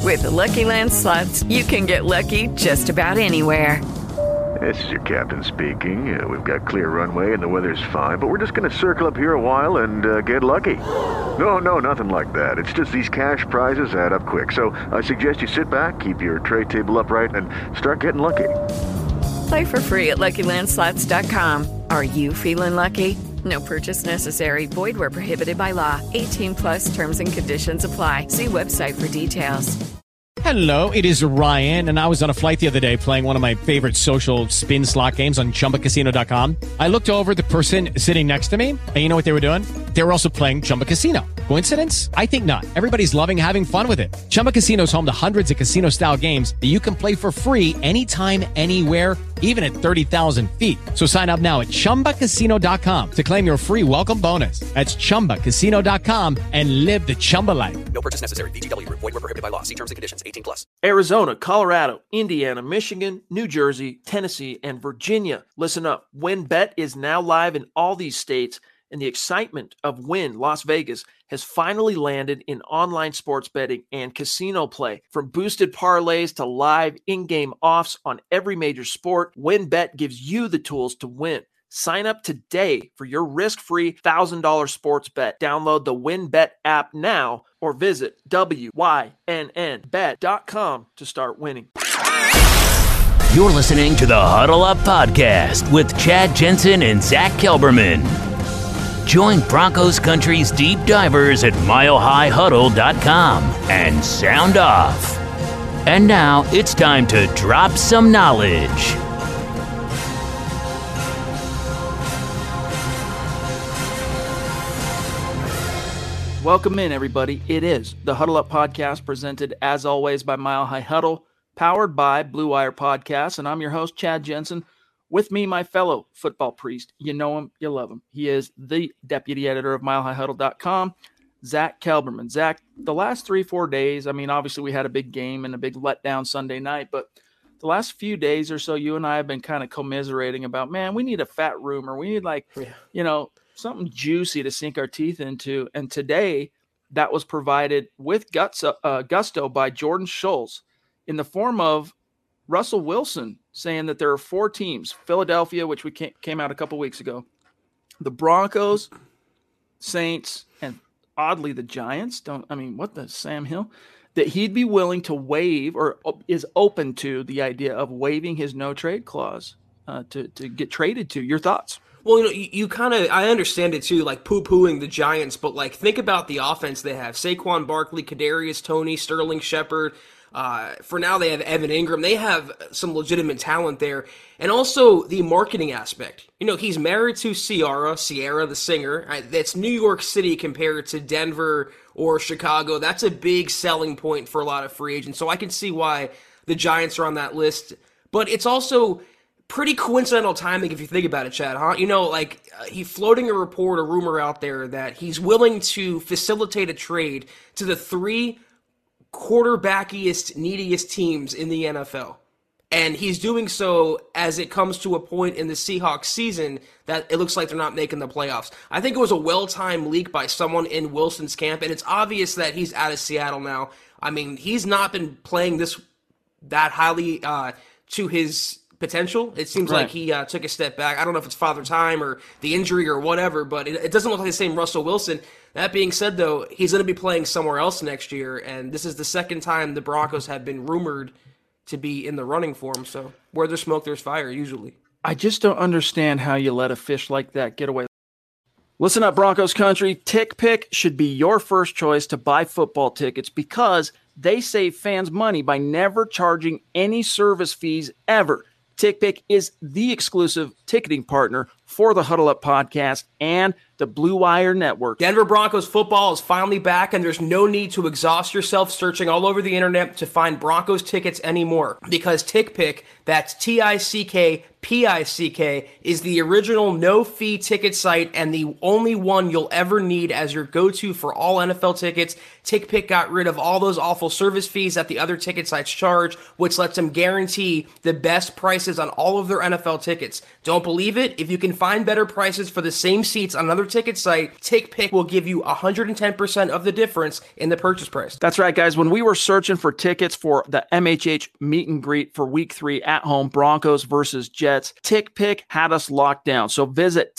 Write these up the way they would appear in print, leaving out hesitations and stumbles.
With the Lucky Land Slots, you can get lucky just about anywhere. This is your captain speaking. We've got clear runway and the weather's fine, but we're just going to circle up here a while and get lucky. No, nothing like that. It's just these cash prizes add up quick. So I suggest you sit back, keep your tray table upright, and start getting lucky. Play for free at LuckyLandSlots.com. Are you feeling lucky? No purchase necessary. Void where prohibited by law. 18+ terms and conditions apply. See website for details. Hello, it is Ryan, and I was on a flight the other day playing one of my favorite social spin slot games on ChumbaCasino.com. I looked over at the person sitting next to me, and you know what they were doing? They were also playing Chumba Casino. Coincidence? I think not. Everybody's loving having fun with it. Chumba Casino is home to hundreds of casino-style games that you can play for free anytime, anywhere, even at 30,000 feet. So sign up now at ChumbaCasino.com to claim your free welcome bonus. That's ChumbaCasino.com and live the Chumba life. No purchase necessary. VGW. Void where prohibited by law. See terms and conditions. 18+. Arizona, Colorado, Indiana, Michigan, New Jersey, Tennessee, and Virginia. Listen up. WynnBET is now live in all these states, and the excitement of Wynn Las Vegas has finally landed in online sports betting and casino play. From boosted parlays to live in-game offs on every major sport, WynnBET gives you the tools to win. Sign up today for your risk-free $1,000 sports bet. Download the WynnBET app now or visit wynnbet.com to start winning. You're listening to the Huddle Up Podcast with Chad Jensen and Zach Kelberman. Join Broncos Country's deep divers at milehighhuddle.com and sound off. And now it's time to drop some knowledge. Welcome in, everybody. It is the Huddle Up Podcast, presented as always by Mile High Huddle, powered by Blue Wire Podcasts, and I'm your host, Chad Jensen. With me, my fellow football priest. You know him, you love him. He is the deputy editor of milehighhuddle.com, Zach Kelberman. Zach, the last 3-4 days, I mean, obviously we had a big game and a big letdown Sunday night, but the last few days or so, you and I have been kind of commiserating about, man, we need a fat room, or we need something juicy to sink our teeth into. And today, that was provided with gusto by Jordan Schultz in the form of Russell Wilson saying that there are 4 teams: Philadelphia, which we came out a couple weeks ago, the Broncos, Saints, and oddly the Giants. What the Sam Hill? That he'd be willing to waive, or is open to the idea of waiving his no trade clause to get traded to. Your thoughts? Well, you kind of, I understand it too, like poo-pooing the Giants, but like think about the offense they have. Saquon Barkley, Kadarius Toney, Sterling Shepard. For now, they have Evan Ingram. They have some legitimate talent there. And also the marketing aspect. You know, he's married to Ciara the singer. That's New York City compared to Denver or Chicago. That's a big selling point for a lot of free agents. So I can see why the Giants are on that list. But it's also pretty coincidental timing if you think about it, Chad, huh? You know, he floating a rumor out there that he's willing to facilitate a trade to the 3 quarterbackiest, neediest teams in the NFL. And he's doing so as it comes to a point in the Seahawks season that it looks like they're not making the playoffs. I think it was a well-timed leak by someone in Wilson's camp, and it's obvious that he's out of Seattle now. I mean, he's not been playing that highly to his potential. It seems like he took a step back. I don't know if it's father time or the injury or whatever, but it doesn't look like the same Russell Wilson. That being said, though, he's going to be playing somewhere else next year, and this is the second time the Broncos have been rumored to be in the running for him. So where there's smoke, there's fire, usually. I just don't understand how you let a fish like that get away. Listen up, Broncos country. TickPick should be your first choice to buy football tickets because they save fans money by never charging any service fees ever. TickPick is the exclusive ticketing partner for the Huddle Up Podcast and the Blue Wire Network. Denver Broncos football is finally back, and there's no need to exhaust yourself searching all over the internet to find Broncos tickets anymore, because TickPick, that's TickPick, is the original no-fee ticket site and the only one you'll ever need as your go-to for all NFL tickets. TickPick got rid of all those awful service fees that the other ticket sites charge, which lets them guarantee the best prices on all of their NFL tickets. Don't believe it? If you can find better prices for the same seats on another ticket site, TickPick will give you 110% of the difference in the purchase price. That's right, guys. When we were searching for tickets for the MHH meet and greet for week 3 at home, Broncos versus Jets, TickPick had us locked down. So visit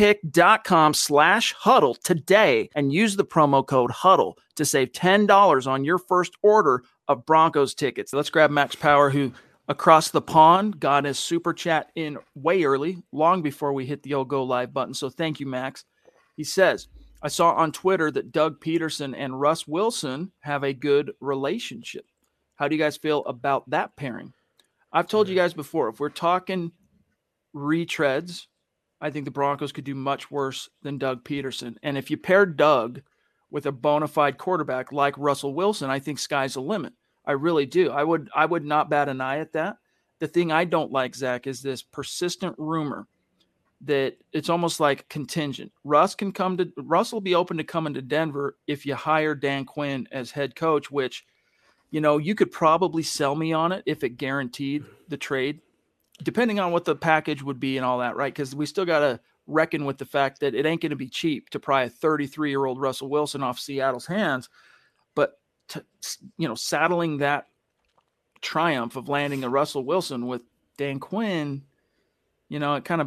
tickpick.com/huddle today and use the promo code HUDDLE to save $10 on your first order of Broncos tickets. Let's grab Max Power, who across the pond got his super chat in way early, long before we hit the old go live button. So thank you, Max. He says, I saw on Twitter that Doug Peterson and Russ Wilson have a good relationship. How do you guys feel about that pairing? I've told you guys before, if we're talking retreads, I think the Broncos could do much worse than Doug Peterson. And if you pair Doug with a bona fide quarterback like Russell Wilson, I think sky's the limit. I really do. I would not bat an eye at that. The thing I don't like, Zach, is this persistent rumor that it's almost like contingent. Russ will be open to coming to Denver if you hire Dan Quinn as head coach, which, you could probably sell me on it if it guaranteed the trade, depending on what the package would be and all that, right? Because we still got to reckon with the fact that it ain't going to be cheap to pry a 33-year-old Russell Wilson off Seattle's hands. But saddling that triumph of landing a Russell Wilson with Dan Quinn, it kind of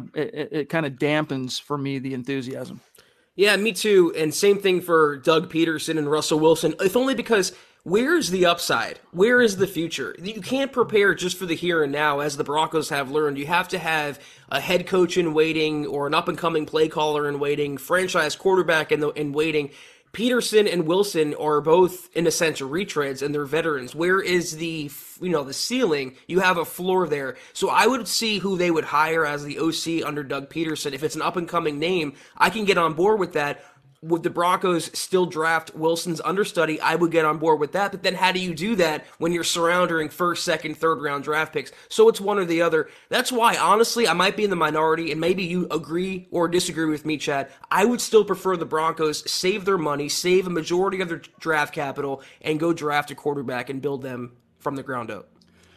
dampens for me the enthusiasm. Yeah, me too. And same thing for Doug Peterson and Russell Wilson, if only because where's the upside? Where is the future? You can't prepare just for the here and now, as the Broncos have learned. You have to have a head coach in waiting or an up-and-coming play caller in waiting, franchise quarterback in waiting. Peterson and Wilson are both, in a sense, retreads, and they're veterans. Where is the ceiling? You have a floor there. So I would see who they would hire as the OC under Doug Peterson. If it's an up-and-coming name, I can get on board with that. Would the Broncos still draft Wilson's understudy? I would get on board with that. But then how do you do that when you're surrounding first, second, third round draft picks? So it's one or the other. That's why, honestly, I might be in the minority, and maybe you agree or disagree with me, Chad. I would still prefer the Broncos save their money, save a majority of their draft capital, and go draft a quarterback and build them from the ground up.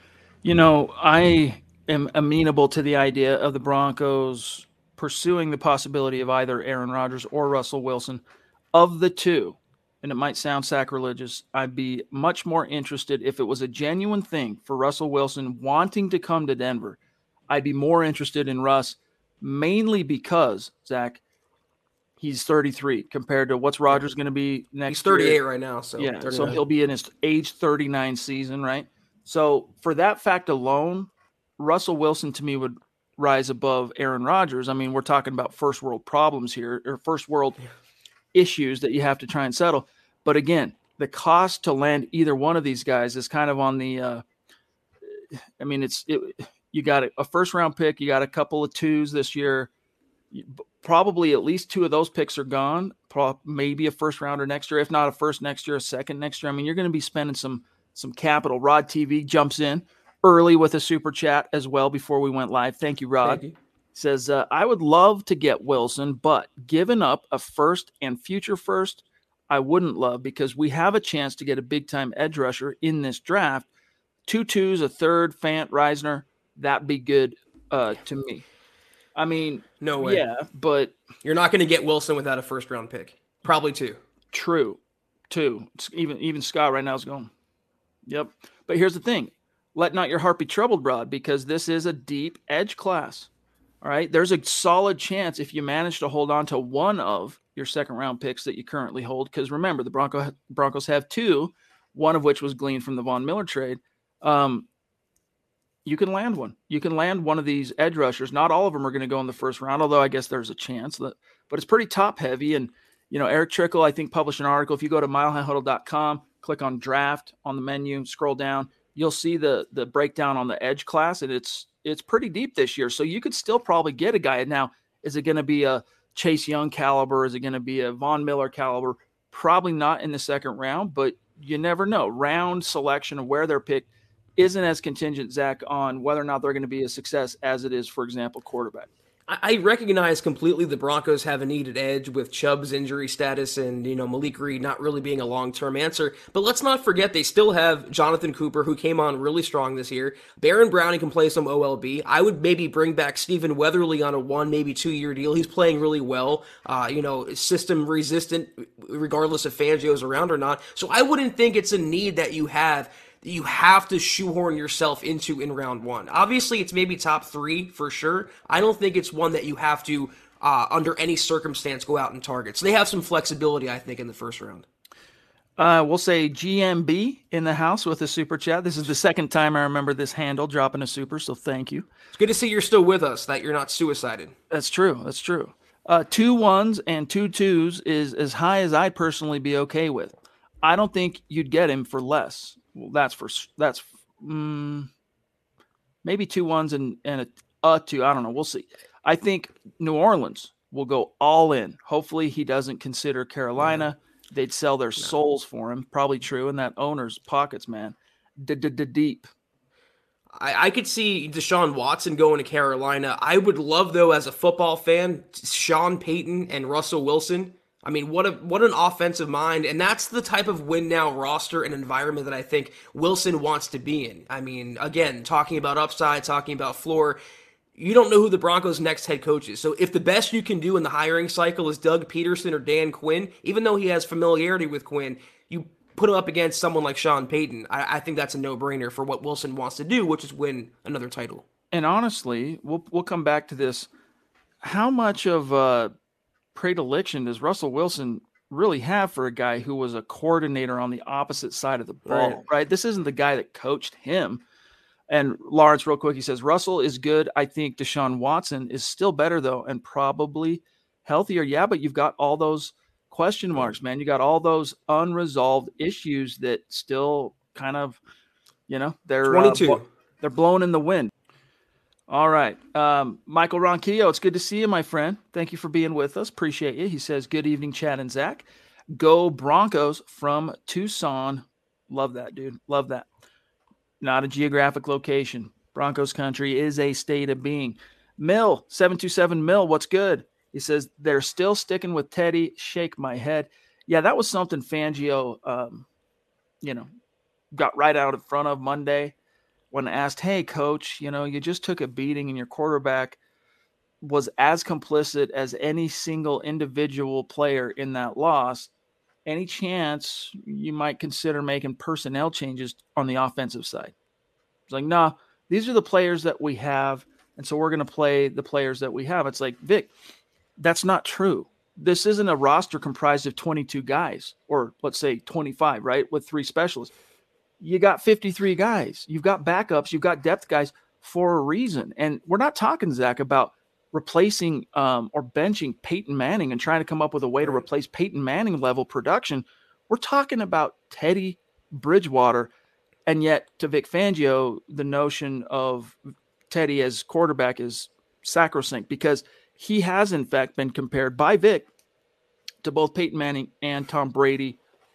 I am amenable to the idea of the Broncos pursuing the possibility of either Aaron Rodgers or Russell Wilson. Of the two, and it might sound sacrilegious, I'd be much more interested if it was a genuine thing for Russell Wilson wanting to come to Denver. I'd be more interested in Russ, mainly because, Zach, he's 33 compared to what's Rodgers going to be next He's 38 year. right now. So yeah, 39. So he'll be in his age 39 season, right? So for that fact alone, Russell Wilson to me would rise above Aaron Rodgers. I mean, we're talking about first world problems here, or first world issues that you have to try and settle. But again, the cost to land either one of these guys is kind of on the you got a first round pick, you got a couple of twos this year. Probably at least two of those picks are gone. Maybe a first rounder next year, if not a first next year, a second next year. I mean, you're going to be spending some capital. Rod TV jumps in early with a super chat as well before we went live. Thank you, Rod. Thank you. Says, I would love to get Wilson, but giving up a first and future first, I wouldn't love, because we have a chance to get a big-time edge rusher in this draft. 2 twos, a third, Fant, Reisner, that'd be good to me. I mean, no way. Yeah, but you're not going to get Wilson without a first-round pick. Probably 2. True. 2. Even Scott right now is going, yep. But here's the thing. Let not your heart be troubled, Rod, because this is a deep edge class. All right. There's a solid chance if you manage to hold on to one of your second round picks that you currently hold. Because remember, the Broncos have 2, one of which was gleaned from the Von Miller trade. You can land one. You can land one of these edge rushers. Not all of them are going to go in the first round, although I guess there's a chance. But it's pretty top heavy. And, Eric Trickle, I think, published an article. If you go to milehighhuddle.com, click on draft on the menu, scroll down, you'll see the breakdown on the edge class, and it's pretty deep this year. So you could still probably get a guy. Now, is it going to be a Chase Young caliber? Is it going to be a Von Miller caliber? Probably not in the second round, but you never know. Round selection of where they're picked isn't as contingent, Zach, on whether or not they're going to be a success as it is, for example, quarterback. I recognize completely the Broncos have a needed edge with Chubb's injury status and, Malik Reed not really being a long-term answer. But let's not forget they still have Jonathan Cooper, who came on really strong this year. Baron Browning can play some OLB. I would maybe bring back Stephen Weatherly on a 1, maybe 2-year deal. He's playing really well, system resistant, regardless if Fangio's around or not. So I wouldn't think it's a need that you have to shoehorn yourself into in round 1. Obviously, it's maybe top 3 for sure. I don't think it's one that you have to, under any circumstance, go out and target. So they have some flexibility, I think, in the first round. We'll say GMB in the house with a super chat. This is the second time I remember this handle dropping a super, so thank you. It's good to see you're still with us, that you're not suicided. That's true. 2 1s and 2 2s is as high as I'd personally be okay with. I don't think you'd get him for less. Well, that's maybe 2 1s and a 2. I don't know. We'll see. I think New Orleans will go all in. Hopefully he doesn't consider Carolina. They'd sell their souls for him. Probably true in that owner's pockets, man. Deep. I could see Deshaun Watson going to Carolina. I would love, though, as a football fan, Sean Payton and Russell Wilson. I mean, what an offensive mind, and that's the type of win-now roster and environment that I think Wilson wants to be in. I mean, again, talking about upside, talking about floor, you don't know who the Broncos' next head coach is. So if the best you can do in the hiring cycle is Doug Peterson or Dan Quinn, even though he has familiarity with Quinn, you put him up against someone like Sean Payton. I think that's a no-brainer for what Wilson wants to do, which is win another title. And honestly, we'll come back to this. How much of predilection does Russell Wilson really have for a guy who was a coordinator on the opposite side of the ball, right? This isn't the guy that coached him. And Lawrence, real quick, he says, Russell is good. I think Deshaun Watson is still better, though, and probably healthier. Yeah, but you've got all those question marks, man. You got all those unresolved issues that still kind of, they're 22. They're blowing in the wind. All right. Michael Ronquillo, it's good to see you, my friend. Thank you for being with us. Appreciate you. He says, good evening, Chad and Zach. Go Broncos from Tucson. Love that, dude. Love that. Not a geographic location. Broncos country is a state of being. Mill, 727 Mill, what's good? He says, they're still sticking with Teddy. Shake my head. Yeah, that was something Fangio, got right out in front of Monday. When asked, hey, coach, you just took a beating and your quarterback was as complicit as any single individual player in that loss. Any chance you might consider making personnel changes on the offensive side? It's like, no, these are the players that we have, and so we're going to play the players that we have. It's like, Vic, that's not true. This isn't a roster comprised of 22 guys, or let's say 25, right, with 3 specialists. You got 53 guys. You've got backups. You've got depth guys for a reason. And we're not talking, Zach, about replacing or benching Peyton Manning and trying to come up with a way to replace Peyton Manning level production. We're talking about Teddy Bridgewater. And yet, to Vic Fangio, the notion of Teddy as quarterback is sacrosanct because he has, in fact, been compared by Vic to both Peyton Manning and Tom Brady.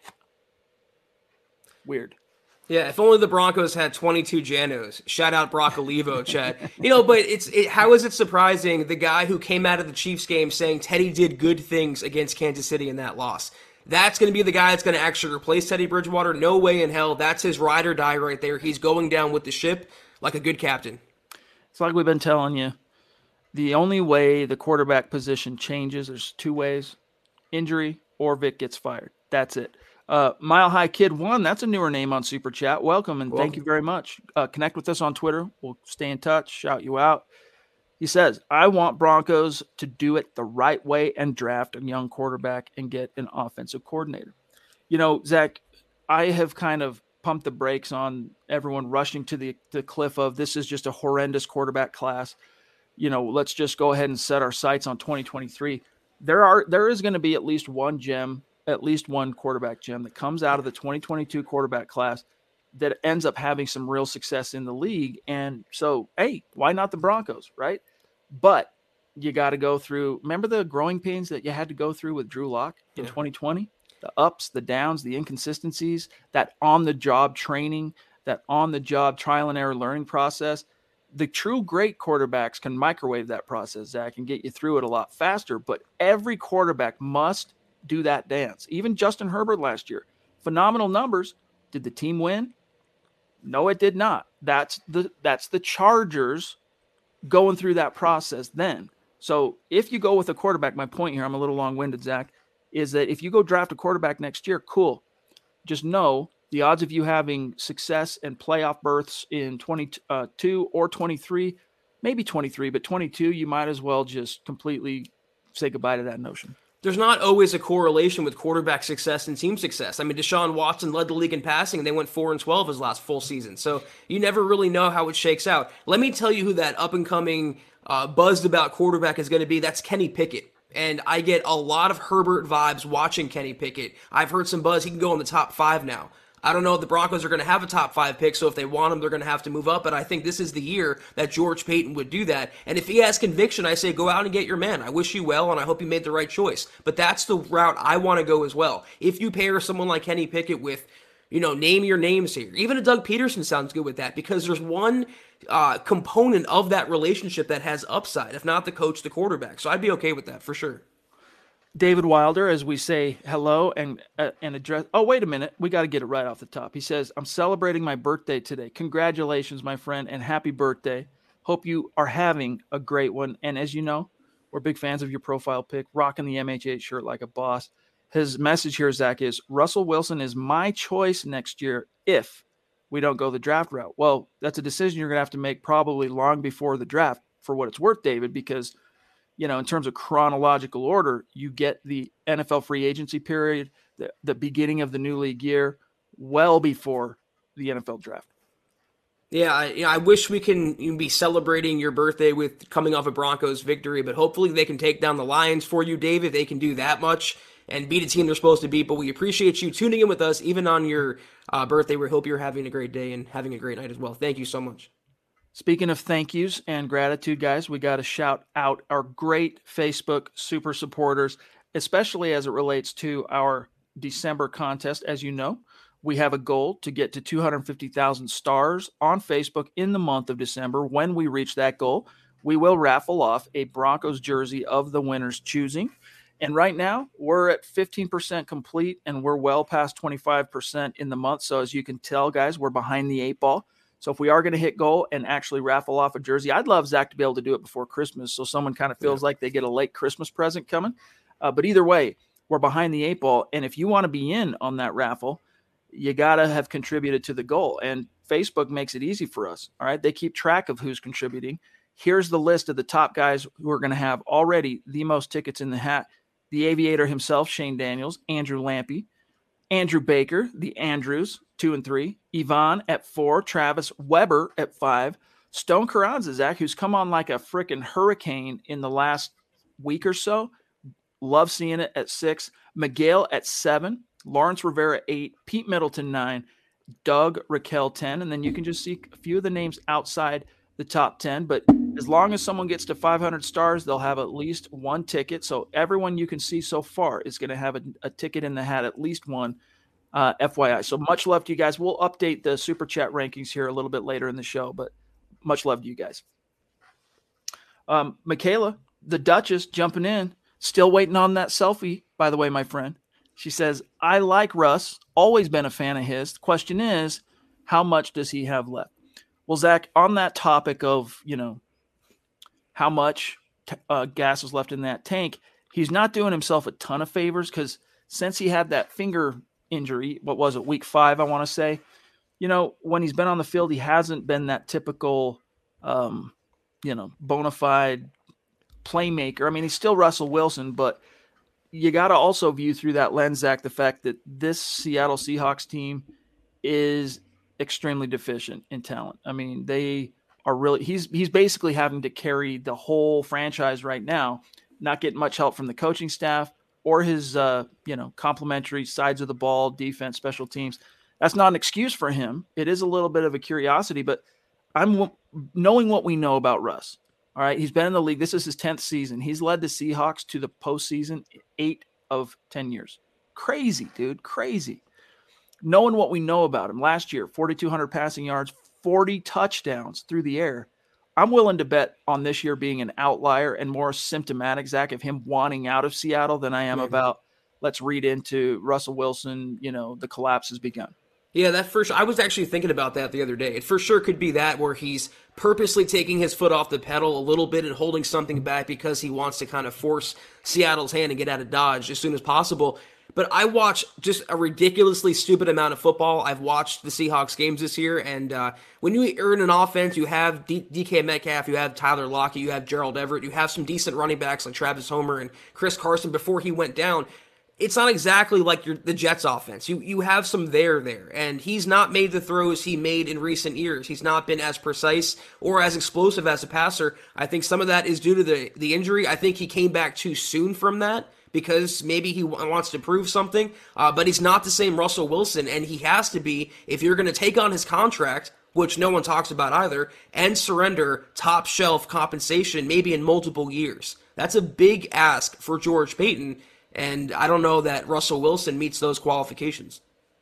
Weird. Yeah, if only the Broncos had 22 Janos. Shout out Brock Olivo, Chad. But how is it surprising the guy who came out of the Chiefs game saying Teddy did good things against Kansas City in that loss? That's going to be the guy that's going to actually replace Teddy Bridgewater? No way in hell. That's his ride or die right there. He's going down with the ship like a good captain. It's like we've been telling you. The only way the quarterback position changes, there's 2 ways. Injury or Vic gets fired. That's it. Mile High Kid 1, that's a newer name on Super Chat. Welcome, and thank you very much. Connect with us on Twitter. We'll stay in touch, shout you out. He says, I want Broncos to do it the right way and draft a young quarterback and get an offensive coordinator. Zach, I have kind of pumped the brakes on everyone rushing to the cliff of this is just a horrendous quarterback class. Let's just go ahead and set our sights on 2023. There is going to be at least one quarterback gem that comes out of the 2022 quarterback class that ends up having some real success in the league. And so, hey, why not the Broncos, right? But you got to go through, remember the growing pains that you had to go through with Drew Lock in 2020? The ups, the downs, the inconsistencies, that on-the-job training, that on-the-job trial and error learning process. the true great quarterbacks can microwave that process, Zach, and get you through it a lot faster. But every quarterback must do that dance. Even Justin Herbert last year, phenomenal numbers. Did the team win? No, it did not. That's the Chargers going through that process then. So if you go with a quarterback, my point here, I'm a little long-winded, Zach, is that if you go draft a quarterback next year, cool. Just know the odds of you having success and playoff berths in 22 or 23, maybe 23, but 22, you might as well just completely say goodbye to that notion. There's not always a correlation with quarterback success and team success. I mean, Deshaun Watson led the league in passing, and they went 4-12 his last full season. So you never really know how it shakes out. Let me tell you who that up-and-coming buzzed about quarterback is going to be. That's Kenny Pickett. And I get a lot of Herbert vibes watching Kenny Pickett. I've heard some buzz. He can go in the top 5 now. I don't know if the Broncos are going to have a top 5 pick, so if they want him, they're going to have to move up. But I think this is the year that George Payton would do that. And if he has conviction, I say go out and get your man. I wish you well, and I hope you made the right choice. But that's the route I want to go as well. If you pair someone like Kenny Pickett with, name your names here. Even a Doug Peterson sounds good with that, because there's one component of that relationship that has upside, if not the coach, the quarterback. So I'd be okay with that for sure. David Wilder, as we say hello and address. Oh, wait a minute. We got to get it right off the top. He says, I'm celebrating my birthday today. Congratulations, my friend, and happy birthday. Hope you are having a great one. And as you know, we're big fans of your profile pic, rocking the MH8 shirt like a boss. His message here, Zach, is Russell Wilson is my choice next year if we don't go the draft route. Well, that's a decision you're going to have to make probably long before the draft, for what it's worth, David, because in terms of chronological order, you get the NFL free agency period, the beginning of the new league year, well before the NFL draft. Yeah, I wish we can be celebrating your birthday with coming off a Broncos victory, but hopefully they can take down the Lions for you, David. They can do that much and beat a team they're supposed to beat. But we appreciate you tuning in with us, even on your birthday. We hope you're having a great day and having a great night as well. Thank you so much. Speaking of thank yous and gratitude, guys, we got to shout out our great Facebook super supporters, especially as it relates to our December contest. As you know, we have a goal to get to 250,000 stars on Facebook in the month of December. When we reach that goal, we will raffle off a Broncos jersey of the winner's choosing. And right now, we're at 15% complete, and we're well past 25% in the month. So as you can tell, guys, we're behind the 8 ball. So if we are going to hit goal and actually raffle off a jersey, I'd love Zach to be able to do it before Christmas, so someone kind of feels like they get a late Christmas present coming. But either way, we're behind the 8 ball. And if you want to be in on that raffle, you got to have contributed to the goal. And Facebook makes it easy for us. All right. They keep track of who's contributing. Here's the list of the top guys who are going to have already the most tickets in the hat. The Aviator himself, Shane Daniels, Andrew Lampy, Andrew Baker, the Andrews, 2 and 3, Yvonne at 4, Travis Weber at 5, Stone Carranza, Zach, who's come on like a freaking hurricane in the last week or so. Love seeing it at 6, Miguel at 7, Lawrence Rivera 8, Pete Middleton 9, Doug Raquel 10, and then you can just see a few of the names outside the top 10. But as long as someone gets to 500 stars, they'll have at least one ticket. So everyone you can see so far is going to have a ticket in the hat, at least one, FYI. So much love to you guys. We'll update the Super Chat rankings here a little bit later in the show, but much love to you guys. Michaela, the Duchess, jumping in, still waiting on that selfie, by the way, my friend. She says, I like Russ, always been a fan of his. The question is, how much does he have left? Well, Zach, on that topic of, how much gas is left in that tank, he's not doing himself a ton of favors, because since he had that finger injury, what was it, week 5, I want to say, when he's been on the field, he hasn't been that typical, bona fide playmaker. I mean, he's still Russell Wilson, but you got to also view through that lens, Zach, the fact that this Seattle Seahawks team is extremely deficient in talent. I mean, they are really, he's basically having to carry the whole franchise right now, not getting much help from the coaching staff or his, complementary sides of the ball, defense, special teams. That's not an excuse for him. It is a little bit of a curiosity, but I'm knowing what we know about Russ. All right. He's been in the league. This is his 10th season. He's led the Seahawks to the postseason 8 of 10 years. Crazy, dude. Crazy. Knowing what we know about him last year, 4,200 passing yards, 40 touchdowns through the air. I'm willing to bet on this year being an outlier and more symptomatic, Zach, of him wanting out of Seattle than I am about let's read into Russell Wilson, the collapse has begun. Yeah, that for sure. I was actually thinking about that the other day. It for sure could be that where he's purposely taking his foot off the pedal a little bit and holding something back because he wants to kind of force Seattle's hand and get out of Dodge as soon as possible. But I watch just a ridiculously stupid amount of football. I've watched the Seahawks games this year, and when you are in an offense, you have DK Metcalf, you have Tyler Lockett, you have Gerald Everett, you have some decent running backs like Travis Homer and Chris Carson before he went down. It's not exactly like the Jets offense. You have some there, and he's not made the throws he made in recent years. He's not been as precise or as explosive as a passer. I think some of that is due to the injury. I think he came back too soon from that because maybe he wants to prove something, but he's not the same Russell Wilson, and he has to be if you're going to take on his contract, which no one talks about either, and surrender top shelf compensation maybe in multiple years. That's a big ask for George Paton. And I don't know that Russell Wilson meets those qualifications.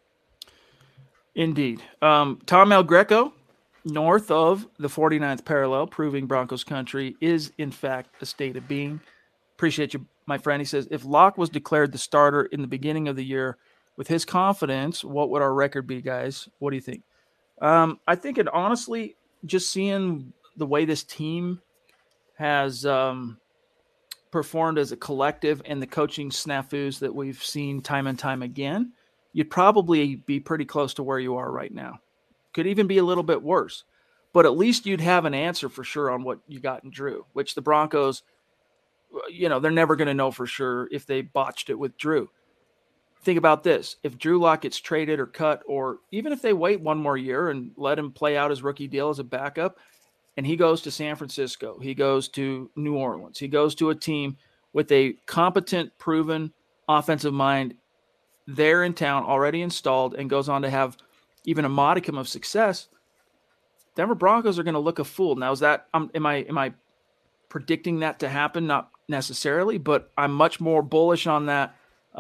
Indeed. Tom El Greco, north of the 49th parallel, proving Broncos country is, in fact, a state of being. Appreciate you, my friend. He says, if Locke was declared the starter in the beginning of the year with his confidence, what would our record be, guys? What do you think? I think it honestly, just seeing the way this team has performed as a collective and the coaching snafus that we've seen time and time again, you'd probably be pretty close to where you are right now. Could even be a little bit worse, but at least you'd have an answer for sure on what you got in Drew, which the Broncos, they're never going to know for sure if they botched it with Drew. Think about this. If Drew Lock gets traded or cut, or even if they wait one more year and let him play out his rookie deal as a backup, and he goes to San Francisco, he goes to New Orleans, he goes to a team with a competent, proven offensive mind there in town, already installed, and goes on to have even a modicum of success, Denver Broncos are going to look a fool. Now, is that am I predicting that to happen? Not necessarily, but I'm much more bullish on that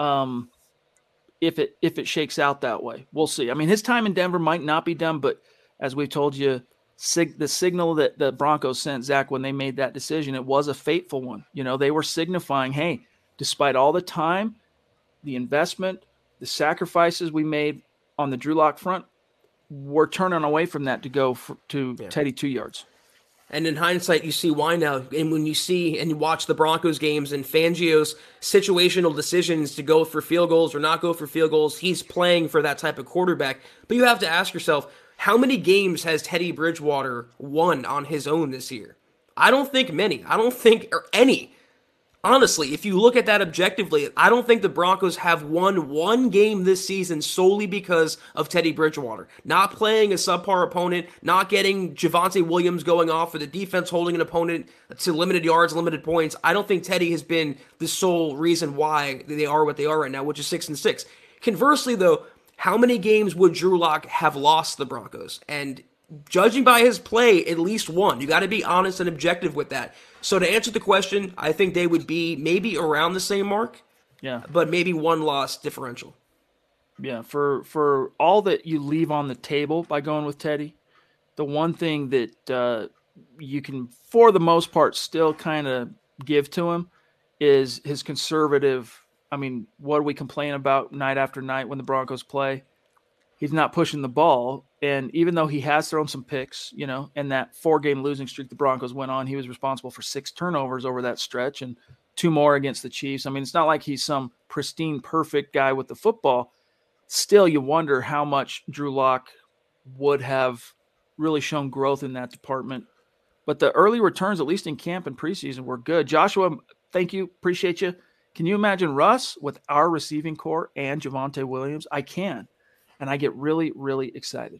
if it shakes out that way. We'll see. I mean, his time in Denver might not be done, but as we've told you, the signal that the Broncos sent, Zach, when they made that decision, it was a fateful one. They were signifying, hey, despite all the time, the investment, the sacrifices we made on the Drew Lock front, we're turning away from that to go to Teddy 2 yards. And in hindsight, you see why now. And when you see and you watch the Broncos games and Fangio's situational decisions to go for field goals or not go for field goals, he's playing for that type of quarterback. But you have to ask yourself, how many games has Teddy Bridgewater won on his own this year? I don't think many. I don't think any. Honestly, if you look at that objectively, I don't think the Broncos have won one game this season solely because of Teddy Bridgewater. Not playing a subpar opponent, not getting Javonte Williams going off, or the defense holding an opponent to limited yards, limited points. I don't think Teddy has been the sole reason why they are what they are right now, which is 6-6. Conversely, though, how many games would Drew Lock have lost the Broncos? And judging by his play, at least one. You got to be honest and objective with that. So to answer the question, I think they would be maybe around the same mark. Yeah. But maybe one loss differential. Yeah, for all that you leave on the table by going with Teddy, the one thing that you can, for the most part, still kind of give to him is his conservative. I mean, what do we complain about night after night when the Broncos play? He's not pushing the ball. And even though he has thrown some picks, and that 4-game losing streak the Broncos went on, he was responsible for 6 turnovers over that stretch and 2 more against the Chiefs. I mean, it's not like he's some pristine, perfect guy with the football. Still, you wonder how much Drew Lock would have really shown growth in that department. But the early returns, at least in camp and preseason, were good. Joshua, thank you. Appreciate you. Can you imagine Russ with our receiving core and Javonte Williams? I can. And I get really, really excited.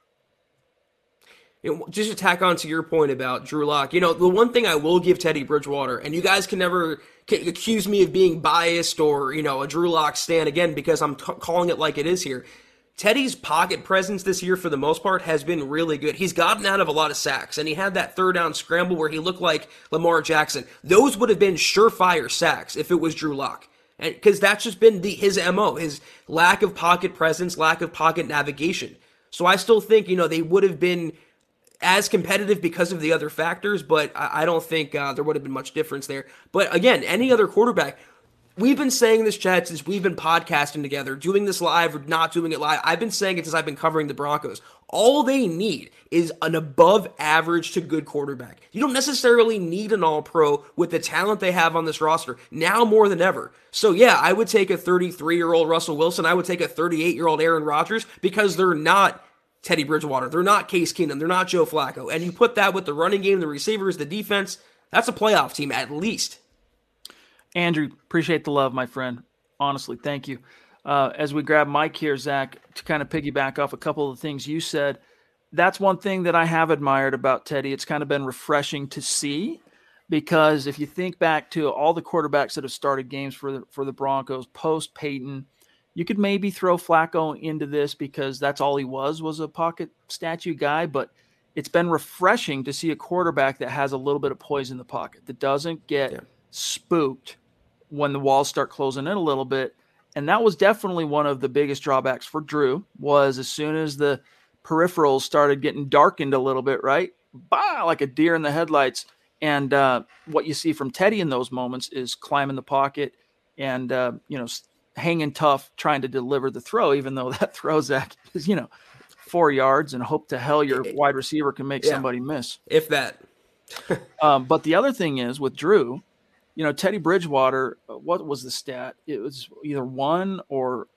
Just to tack on to your point about Drew Lock, the one thing I will give Teddy Bridgewater, and you guys can never accuse me of being biased or, a Drew Lock stan again, because I'm calling it like it is here. Teddy's pocket presence this year, for the most part, has been really good. He's gotten out of a lot of sacks, and he had that 3rd down scramble where he looked like Lamar Jackson. Those would have been surefire sacks if it was Drew Lock. Because that's just been his MO, his lack of pocket presence, lack of pocket navigation. So I still think, they would have been as competitive because of the other factors, but I don't think there would have been much difference there. But again, any other quarterback, we've been saying this, Chad, since we've been podcasting together, doing this live or not doing it live. I've been saying it since I've been covering the Broncos. All they need is an above average to good quarterback. You don't necessarily need an all-pro with the talent they have on this roster, now more than ever. So yeah, I would take a 33-year-old Russell Wilson. I would take a 38-year-old Aaron Rodgers, because they're not Teddy Bridgewater. They're not Case Keenum. They're not Joe Flacco. And you put that with the running game, the receivers, the defense, that's a playoff team at least. Andrew, appreciate the love, my friend. Honestly, thank you. As we grab Mike here, Zach, to kind of piggyback off a couple of the things you said, that's one thing that I have admired about Teddy. It's kind of been refreshing to see, because if you think back to all the quarterbacks that have started games for the Broncos post Peyton, you could maybe throw Flacco into this because that's all he was a pocket statue guy. But it's been refreshing to see a quarterback that has a little bit of poise in the pocket, that doesn't get spooked when the walls start closing in a little bit. And that was definitely one of the biggest drawbacks for Drew, was as soon as the peripherals started getting darkened a little bit, right? Bah, like a deer in the headlights. And what you see from Teddy in those moments is climbing the pocket and, hanging tough, trying to deliver the throw, even though that throw, Zach, is, 4 yards, and hope to hell your wide receiver can make somebody miss. If that. But the other thing is with Drew, Teddy Bridgewater, what was the stat? It was either 1 or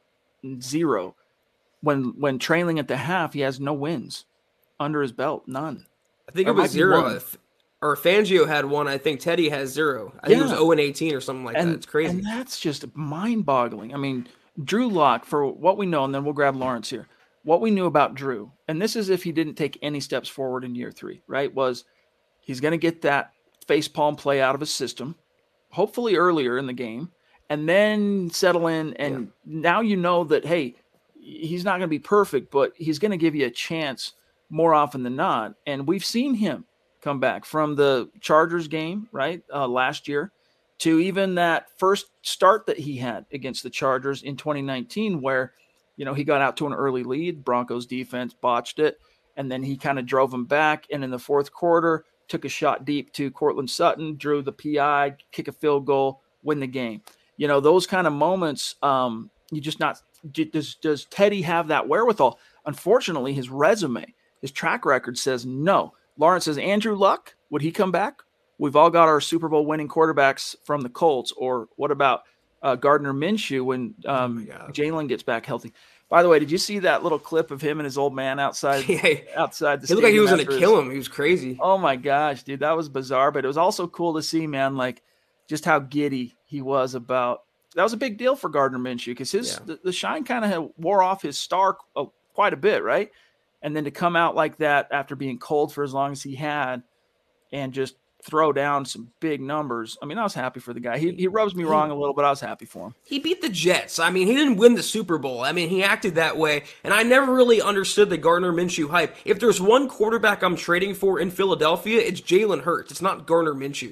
0. When trailing at the half, he has no wins under his belt, none. I think it was 0. Or Fangio had 1. I think Teddy has 0. I think it was 0-18 or something like that. It's crazy. And that's just mind-boggling. I mean, Drew Lock, for what we know, and then we'll grab Lawrence here, what we knew about Drew, and this is if he didn't take any steps forward in year 3, right, was he's going to get that facepalm play out of his system, hopefully earlier in the game, and then settle in. And now you know that, hey, he's not going to be perfect, but he's going to give you a chance more often than not. And we've seen him come back from the Chargers game, right, last year, to even that first start that he had against the Chargers in 2019, where, he got out to an early lead. Broncos defense botched it, and then he kind of drove them back. And in the fourth quarter, took a shot deep to Cortland Sutton, drew the PI, kick a field goal, win the game. Those kind of moments, you just not – does Teddy have that wherewithal? Unfortunately, his resume, his track record says no. Lawrence says, Andrew Luck, would he come back? We've all got our Super Bowl winning quarterbacks from the Colts. Or what about Gardner Minshew when Jalen gets back healthy? By the way, did you see that little clip of him and his old man outside the stadium? He looked like he was going to kill him. He was crazy. Oh, my gosh, dude. That was bizarre. But it was also cool to see, man, like just how giddy he was about – that was a big deal for Gardner Minshew, because the shine kind of wore off his star quite a bit, right? And then to come out like that after being cold for as long as he had and just throw down some big numbers. I mean, I was happy for the guy. He rubs me wrong a little, but I was happy for him. He beat the Jets. I mean, he didn't win the Super Bowl. I mean, he acted that way. And I never really understood the Gardner Minshew hype. If there's one quarterback I'm trading for in Philadelphia, it's Jalen Hurts. It's not Gardner Minshew.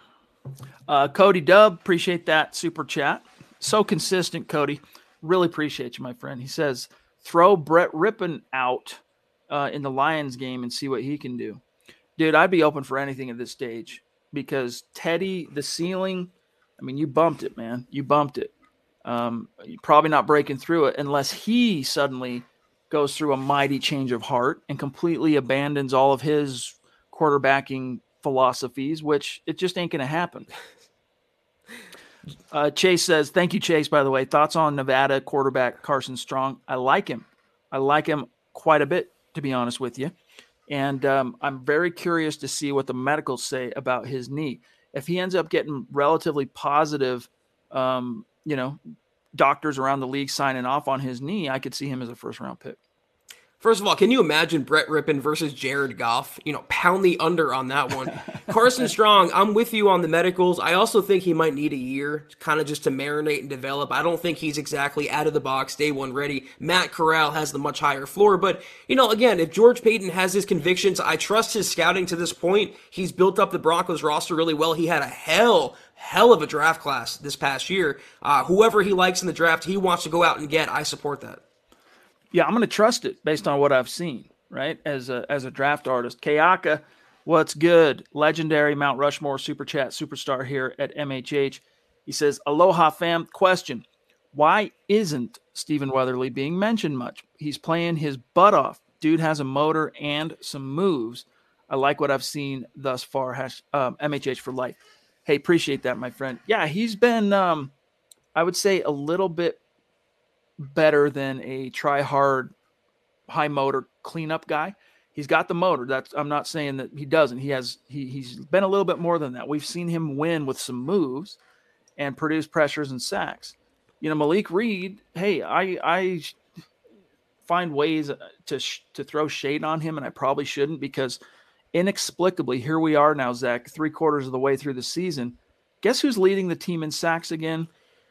Cody Dub, appreciate that super chat. So consistent, Cody. Really appreciate you, my friend. He says, throw Brett Rippon out in the Lions game and see what he can do. Dude, I'd be open for anything at this stage, because Teddy, the ceiling, I mean, you bumped it, man. You bumped it. You're probably not breaking through it unless he suddenly goes through a mighty change of heart and completely abandons all of his quarterbacking philosophies, which it just ain't going to happen. Chase says, thank you, Chase, by the way. Thoughts on Nevada quarterback Carson Strong? I like him. I like him quite a bit, to be honest with you. And I'm very curious to see what the medicals say about his knee. If he ends up getting relatively positive, doctors around the league signing off on his knee, I could see him as a first-round pick. First of all, can you imagine Brett Rippon versus Jared Goff? Pound the under on that one. Carson Strong, I'm with you on the medicals. I also think he might need a year kind of just to marinate and develop. I don't think he's exactly out of the box, day one ready. Matt Corral has the much higher floor. But, again, if George Paton has his convictions, I trust his scouting to this point. He's built up the Broncos roster really well. He had a hell of a draft class this past year. Whoever he likes in the draft, he wants to go out and get. I support that. Yeah, I'm going to trust it based on what I've seen. right? As a draft artist. Kayaka, what's good? Legendary Mount Rushmore Super Chat superstar here at MHH. He says, Aloha fam, question. Why isn't Stephen Weatherly being mentioned much? He's playing his butt off. Dude has a motor and some moves. I like what I've seen thus far. MHH for life. Hey, appreciate that, my friend. Yeah, he's been, I would say, a little bit better than a try-hard, high-motor cleanup guy. He's got the motor. I'm not saying that he doesn't. He's been a little bit more than that. We've seen him win with some moves and produce pressures and sacks. You know, Malik Reed, hey, I find ways to throw shade on him, and I probably shouldn't, because inexplicably, here we are now, Zach, 3/4 of the way through the season. Guess who's leading the team in sacks again?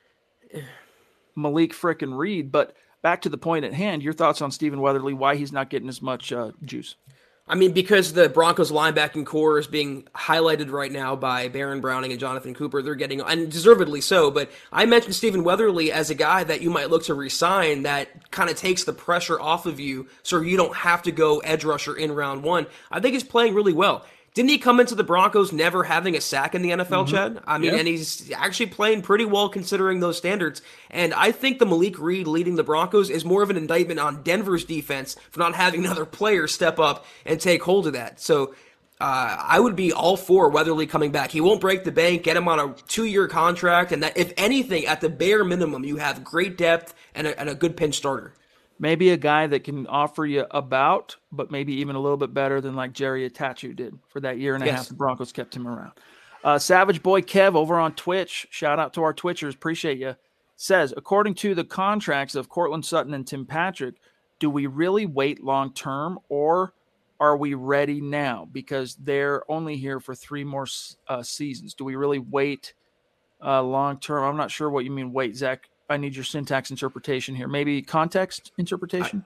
Malik frickin' Reed. But back to the point at hand, your thoughts on Stephen Weatherly, why he's not getting as much juice? I mean, because the Broncos linebacking core is being highlighted right now by Baron Browning and Jonathan Cooper. They're getting, and deservedly so, but I mentioned Stephen Weatherly as a guy that you might look to resign that kind of takes the pressure off of you so you don't have to go edge rusher in round one. I think he's playing really well. Didn't he come into the Broncos never having a sack in the NFL, Chad? I mean, and he's actually playing pretty well considering those standards. And I think the Malik Reed leading the Broncos is more of an indictment on Denver's defense for not having another player step up and take hold of that. So I would be all for Weatherly coming back. He won't break the bank, get him on a 2-year contract, and that, if anything, at the bare minimum, you have great depth and a good pinch starter. Maybe a guy that can offer you about, but maybe even a little bit better than like Jerry Atachu did for that year and a half the Broncos kept him around. Savage Boy Kev over on Twitch, shout out to our Twitchers, appreciate you, says, according to the contracts of Courtland Sutton and Tim Patrick, do we really wait long term, or are we ready now? Because they're only here for 3 more seasons. Do we really wait long term? I'm not sure what you mean wait, Zach. I need your syntax interpretation here. Maybe context interpretation?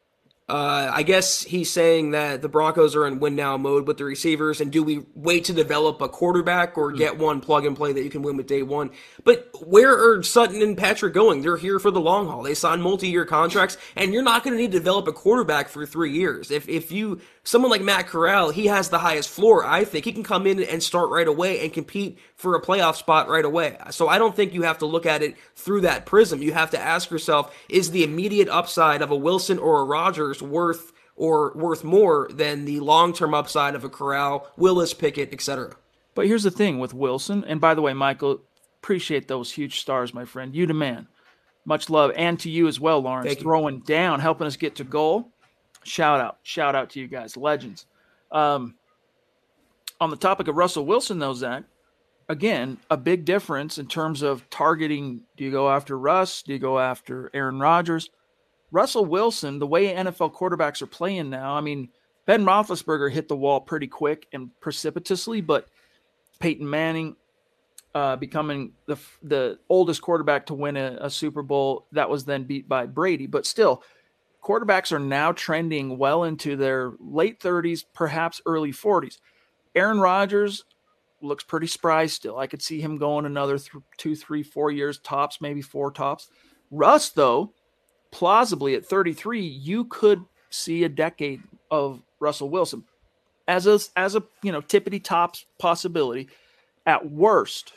I guess he's saying that the Broncos are in win-now mode with the receivers, and do we wait to develop a quarterback or get one plug-and-play that you can win with day one? But where are Sutton and Patrick going? They're here for the long haul. They signed multi-year contracts, and you're not going to need to develop a quarterback for 3 years. If you, someone like Matt Corral, he has the highest floor, I think. He can come in and start right away and compete for a playoff spot right away. So I don't think you have to look at it through that prism. You have to ask yourself, is the immediate upside of a Wilson or a Rodgers worth more than the long-term upside of a Corral, Willis, Pickett, etc.? But here's the thing with Wilson, and by the way, Michael, appreciate those huge stars, my friend. You the man. Much love. And to you as well, Lawrence. Throwing down, helping us get to goal. Shout out to you guys. Legends. On the topic of Russell Wilson, though, Zach, again, a big difference in terms of targeting. Do you go after Russ? Do you go after Aaron Rodgers? Russell Wilson, the way NFL quarterbacks are playing now, I mean, Ben Roethlisberger hit the wall pretty quick and precipitously, but Peyton Manning becoming the oldest quarterback to win a Super Bowl, that was then beat by Brady. But still, quarterbacks are now trending well into their late 30s, perhaps early 40s. Aaron Rodgers looks pretty spry still. I could see him going another 2, 3, 4 years tops, maybe 4 tops. Russ, though, plausibly at 33, you could see a decade of Russell Wilson as a tippity tops possibility. At worst,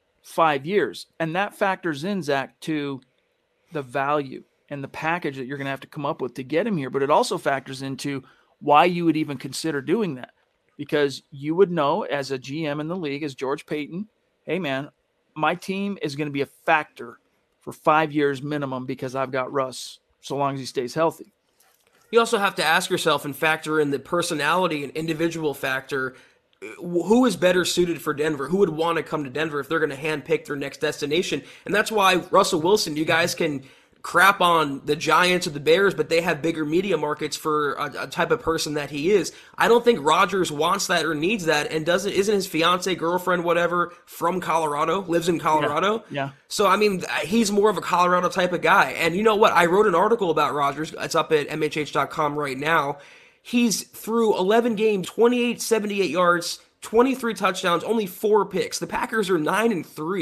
5 years, and that factors in, Zach, to the value and the package that you're going to have to come up with to get him here. But it also factors into why you would even consider doing that, because you would know as a GM in the league, as George Payton, hey man, my team is going to be a factor for 5 years minimum because I've got Russ, so long as he stays healthy. You also have to ask yourself and factor in the personality and individual factor. Who is better suited for Denver? Who would want to come to Denver if they're going to handpick their next destination? And that's why Russell Wilson, you guys can crap on the Giants or the Bears, but they have bigger media markets for a type of person that he is. I don't think Rodgers wants that or needs that, and isn't his fiance, girlfriend, whatever, from Colorado, lives in Colorado. Yeah. So, I mean, he's more of a Colorado type of guy. And you know what? I wrote an article about Rodgers. It's up at MHH.com right now. He's through 11 games, 78 yards, 23 touchdowns, only 4 picks. The Packers are 9-3.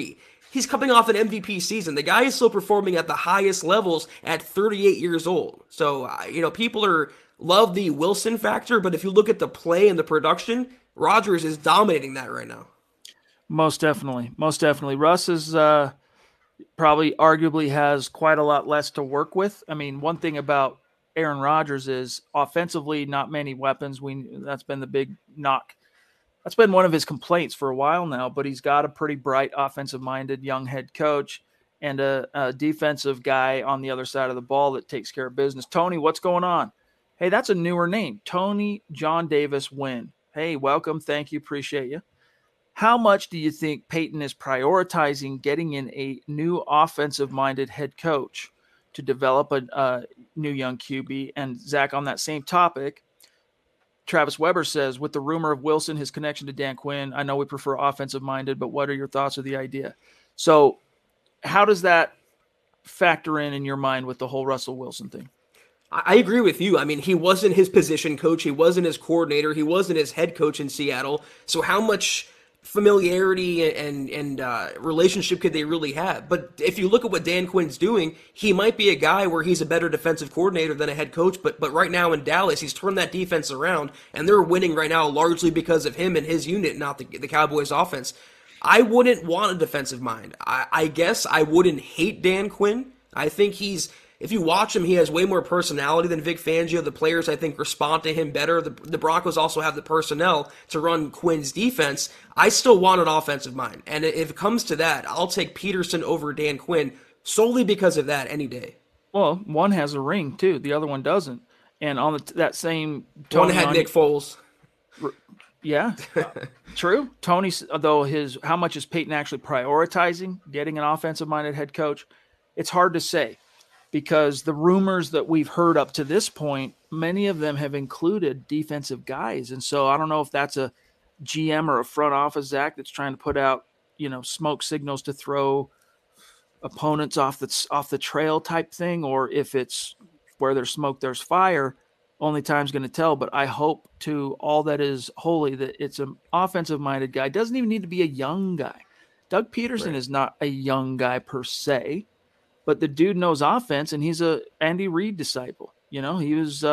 He's coming off an MVP season. The guy is still performing at the highest levels at 38 years old. So, people love the Wilson factor, but if you look at the play and the production, Rodgers is dominating that right now. Most definitely. Most definitely. Russ is probably arguably has quite a lot less to work with. I mean, one thing about Aaron Rodgers is offensively, not many weapons. That's been the big knock. That's been one of his complaints for a while now, but he's got a pretty bright offensive-minded young head coach and a defensive guy on the other side of the ball that takes care of business. Tony, what's going on? Hey, that's a newer name. Tony John Davis Wynn. Hey, welcome. Thank you. Appreciate you. How much do you think Peyton is prioritizing getting in a new offensive-minded head coach to develop a new young QB? And Zach, on that same topic, Travis Weber says, with the rumor of Wilson, his connection to Dan Quinn, I know we prefer offensive-minded, but what are your thoughts of the idea? So how does that factor in your mind with the whole Russell Wilson thing? I agree with you. I mean, he wasn't his position coach. He wasn't his coordinator. He wasn't his head coach in Seattle. So how much familiarity and relationship could they really have? But if you look at what Dan Quinn's doing, he might be a guy where he's a better defensive coordinator than a head coach, but right now in Dallas, he's turned that defense around, and they're winning right now largely because of him and his unit, not the Cowboys offense. I wouldn't want a defensive mind. I guess I wouldn't hate Dan Quinn. I think if you watch him, he has way more personality than Vic Fangio. The players, I think, respond to him better. The Broncos also have the personnel to run Quinn's defense. I still want an offensive mind. And if it comes to that, I'll take Peterson over Dan Quinn solely because of that any day. Well, one has a ring, too. The other one doesn't. And on that same Tony, one had Nick Foles. Yeah, true. Tony, though, how much is Peyton actually prioritizing getting an offensive-minded head coach? It's hard to say. Because the rumors that we've heard up to this point, many of them have included defensive guys. And so I don't know if that's a GM or a front office, Zach, that's trying to put out, smoke signals to throw opponents off the trail type thing, or if it's where there's smoke, there's fire. Only time's going to tell. But I hope to all that is holy that it's an offensive-minded guy. Doesn't even need to be a young guy. Doug Peterson is not a young guy per se. But the dude knows offense, and he's a Andy Reid disciple. He was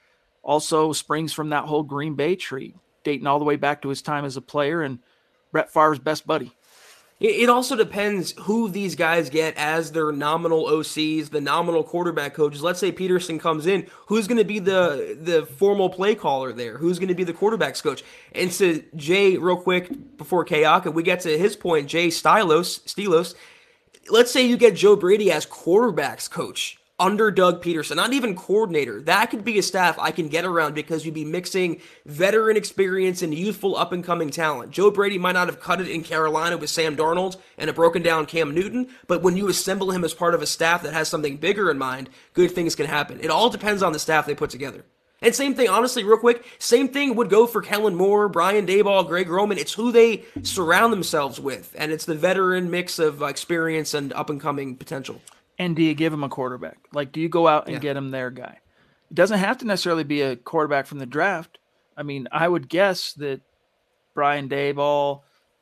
also springs from that whole Green Bay tree, dating all the way back to his time as a player and Brett Favre's best buddy. It also depends who these guys get as their nominal OCs, the nominal quarterback coaches. Let's say Peterson comes in. Who's going to be the formal play caller there? Who's going to be the quarterback's coach? And so Jay, real quick, before Kayaka, we get to his point, Jay Stylos. Let's say you get Joe Brady as quarterback's coach under Doug Peterson, not even coordinator. That could be a staff I can get around because you'd be mixing veteran experience and youthful up-and-coming talent. Joe Brady might not have cut it in Carolina with Sam Darnold and a broken-down Cam Newton, but when you assemble him as part of a staff that has something bigger in mind, good things can happen. It all depends on the staff they put together. And same thing, honestly, real quick, same thing would go for Kellen Moore, Brian Daboll, Greg Roman. It's who they surround themselves with, and it's the veteran mix of experience and up-and-coming potential. And do you give him a quarterback? Like, do you go out and get him their guy? It doesn't have to necessarily be a quarterback from the draft. I mean, I would guess that Brian Daboll,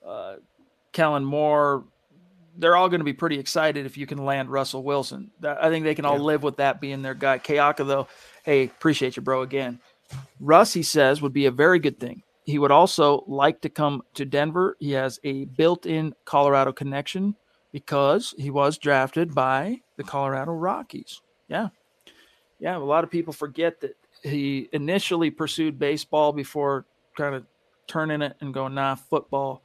Kellen Moore, they're all going to be pretty excited if you can land Russell Wilson. I think they can all live with that being their guy. Kayaka, though, hey, appreciate you, bro, again. Russ, he says, would be a very good thing. He would also like to come to Denver. He has a built-in Colorado connection because he was drafted by the Colorado Rockies. Yeah, a lot of people forget that he initially pursued baseball before kind of turning it and going, football.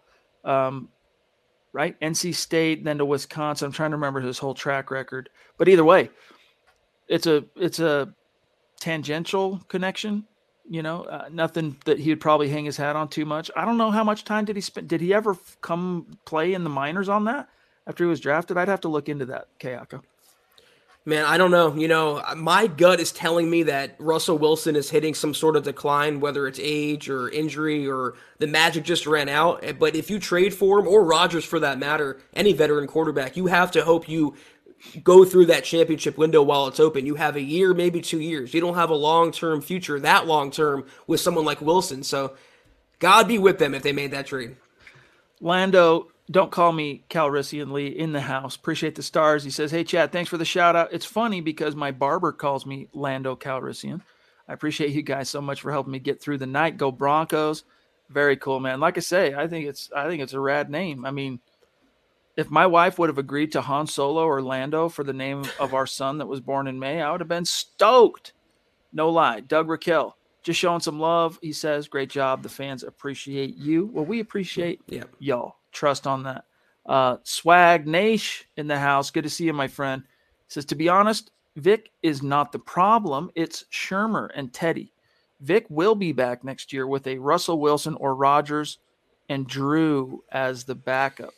Right? NC State, then to Wisconsin. I'm trying to remember his whole track record. But either way, it's a tangential connection, nothing that he would probably hang his hat on too much. I don't know how much time did he spend. Did he ever come play in the minors on that after he was drafted? I'd have to look into that, Kayaka. Man, I don't know. My gut is telling me that Russell Wilson is hitting some sort of decline, whether it's age or injury or the magic just ran out. But if you trade for him, or Rodgers for that matter, any veteran quarterback, you have to hope you go through that championship window while it's open. You have a year, maybe 2 years. You don't have a long-term future, that long-term, with someone like Wilson. So God be with them if they made that trade. Lando, Don't call me Calrissian Lee in the house. Appreciate the stars. He says, hey, Chad, thanks for the shout out. It's funny because my barber calls me Lando Calrissian. I appreciate you guys so much for helping me get through the night. Go Broncos. Very cool, man. Like I say, I think it's a rad name. I mean, if my wife would have agreed to Han Solo or Lando for the name of our son that was born in May, I would have been stoked. No lie. Doug Raquel, just showing some love. He says, great job. The fans appreciate you. Well, we appreciate y'all. Trust on that. Swag Nash in the house. Good to see you, my friend. Says, to be honest, Vic is not the problem. It's Shermer and Teddy. Vic will be back next year with a Russell Wilson or Rodgers and Drew as the backup.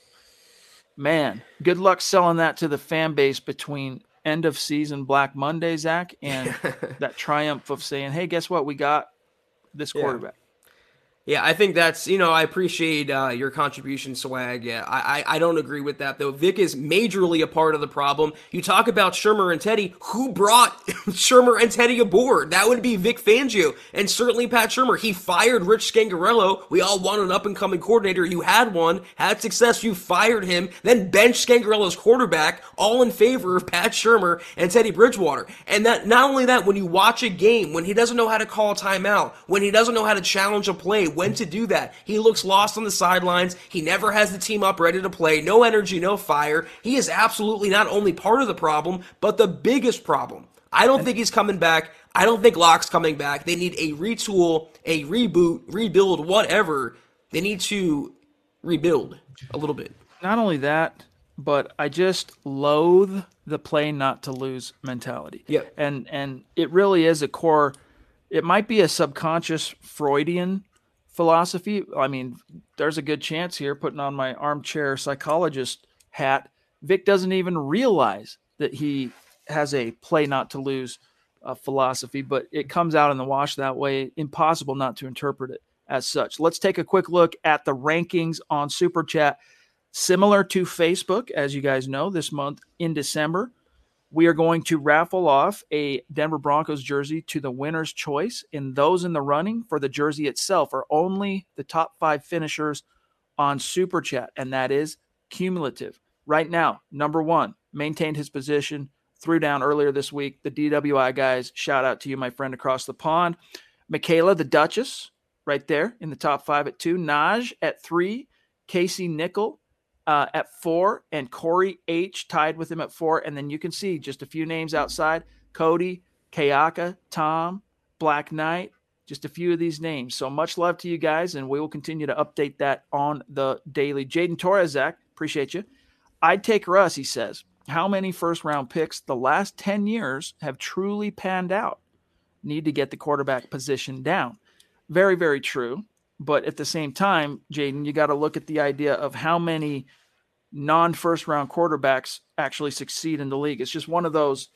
Man, good luck selling that to the fan base between end of season Black Monday, Zach, and that triumph of saying, hey, guess what? We got this quarterback. Yeah, I think that's, I appreciate your contribution, Swag. Yeah, I don't agree with that, though. Vic is majorly a part of the problem. You talk about Shermer and Teddy. Who brought Shermer and Teddy aboard? That would be Vic Fangio and certainly Pat Shermer. He fired Rich Scangarello. We all want an up-and-coming coordinator. You had one, had success. You fired him, then benched Scangarello's quarterback, all in favor of Pat Shermer and Teddy Bridgewater. And that not only that, when you watch a game, when he doesn't know how to call a timeout, when he doesn't know how to challenge a play, when to do that. He looks lost on the sidelines. He never has the team up ready to play. No energy, no fire. He is absolutely not only part of the problem, but the biggest problem. I don't think he's coming back. I don't think Locke's coming back. They need a retool, a reboot, rebuild, whatever. They need to rebuild a little bit. Not only that, but I just loathe the play not to lose mentality. Yep. And it really is a core. It might be a subconscious Freudian philosophy. I mean, there's a good chance here, putting on my armchair psychologist hat, Vic doesn't even realize that he has a play not to lose philosophy, but it comes out in the wash that way. Impossible not to interpret it as such. Let's take a quick look at the rankings on Super Chat. Similar to Facebook, as you guys know, this month in December, we are going to raffle off a Denver Broncos jersey to the winner's choice, and those in the running for the jersey itself are only the top 5 finishers on Super Chat, and that is cumulative. Right now, number 1, maintained his position, threw down earlier this week. The DWI guys, shout out to you, my friend across the pond. Michaela, the Duchess, right there in the top 5 at 2. Naj at 3. Casey Nickel at 4, and Corey H tied with him at 4. And then you can see just a few names outside: Cody, Kayaka, Tom, Black Knight, just a few of these names. So much love to you guys, and we will continue to update that on the daily. Jaden Torres, Zach, appreciate you. I'd take Russ, he says. How many first-round picks the last 10 years have truly panned out? Need to get the quarterback position down. Very, very true. But at the same time, Jaden, you got to look at the idea of how many non-first-round quarterbacks actually succeed in the league. It's just one of those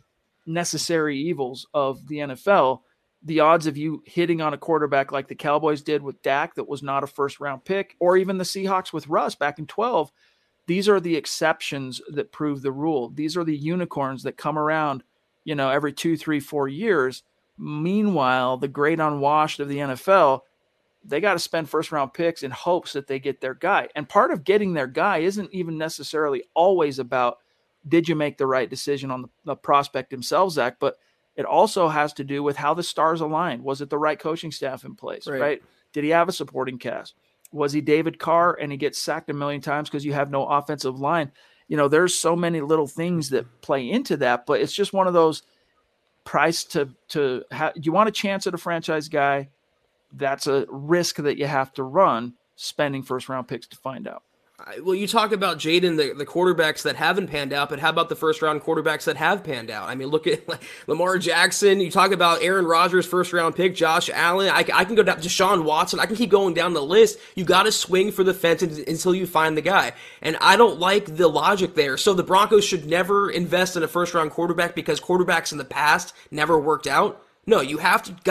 necessary evils of the NFL. The odds of you hitting on a quarterback like the Cowboys did with Dak that was not a first-round pick, or even the Seahawks with Russ back in 12, these are the exceptions that prove the rule. These are the unicorns that come around, every 2, 3, 4 years. Meanwhile, the great unwashed of the NFL, they got to spend first-round picks in hopes that they get their guy. And part of getting their guy isn't even necessarily always about, did you make the right decision on the prospect himself, Zach? But it also has to do with how the stars aligned. Was it the right coaching staff in place, right? Did he have a supporting cast? Was he David Carr and he gets sacked a million times because you have no offensive line? There's so many little things that play into that, but it's just one of those price to have. You want a chance at a franchise guy, that's a risk that you have to run, spending first-round picks to find out. Well, you talk about, Jaden, the quarterbacks that haven't panned out, but how about the first-round quarterbacks that have panned out? I mean, look at Lamar Jackson. You talk about Aaron Rodgers' first-round pick, Josh Allen. I can go down to Deshaun Watson. I can keep going down the list. You got to swing for the fence until you find the guy. And I don't like the logic there. So the Broncos should never invest in a first-round quarterback because quarterbacks in the past never worked out? No, you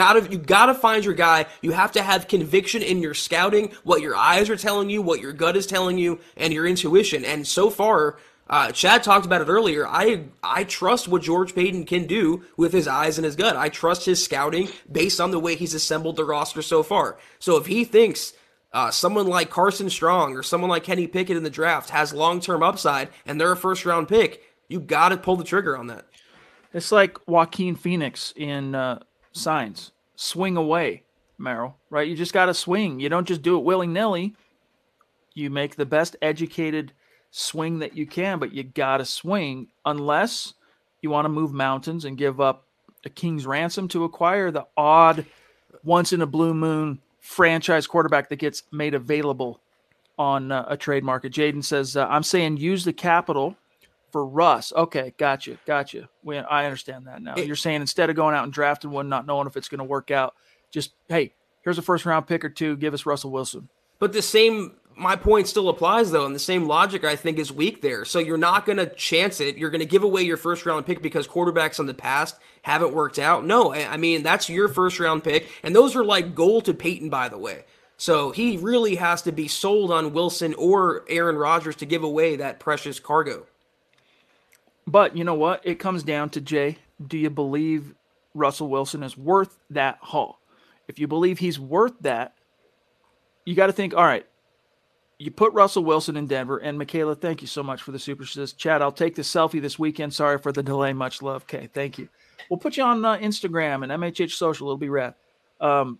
gotta find your guy. You have to have conviction in your scouting, what your eyes are telling you, what your gut is telling you, and your intuition. And so far, Chad talked about it earlier. I trust what George Paton can do with his eyes and his gut. I trust his scouting based on the way he's assembled the roster so far. So if he thinks Someone like Carson Strong or someone like Kenny Pickett in the draft has long-term upside, and they're a first-round pick. You got to pull the trigger on that. It's like Joaquin Phoenix in Signs. Swing away, Merrill, right? You just got to swing. You don't just do it willy-nilly. You make the best educated swing that you can, but you got to swing unless you want to move mountains and give up a king's ransom to acquire the odd once-in-a-blue-moon franchise quarterback that gets made available on a trade market. Jaden says, I'm saying use the capital for Russ. Okay, gotcha. I understand that now. You're saying instead of going out and drafting one, not knowing if it's going to work out, just, hey, here's a first-round pick or two, give us Russell Wilson. But my point still applies, though, and the same logic, I think, is weak there. So you're not going to chance it. You're going to give away your first-round pick because quarterbacks in the past haven't worked out. No, I mean, that's your first-round pick, and those are like gold to Peyton, by the way. So he really has to be sold on Wilson or Aaron Rodgers to give away that precious cargo. But you know what? It comes down to, Jay, do you believe Russell Wilson is worth that haul? If you believe he's worth that, you got to think, all right, you put Russell Wilson in Denver, and Michaela, thank you so much for the super says, Chad, I'll take the selfie this weekend. Sorry for the delay. Much love. Okay, thank you. We'll put you on Instagram and MHH Social. It'll be rad. I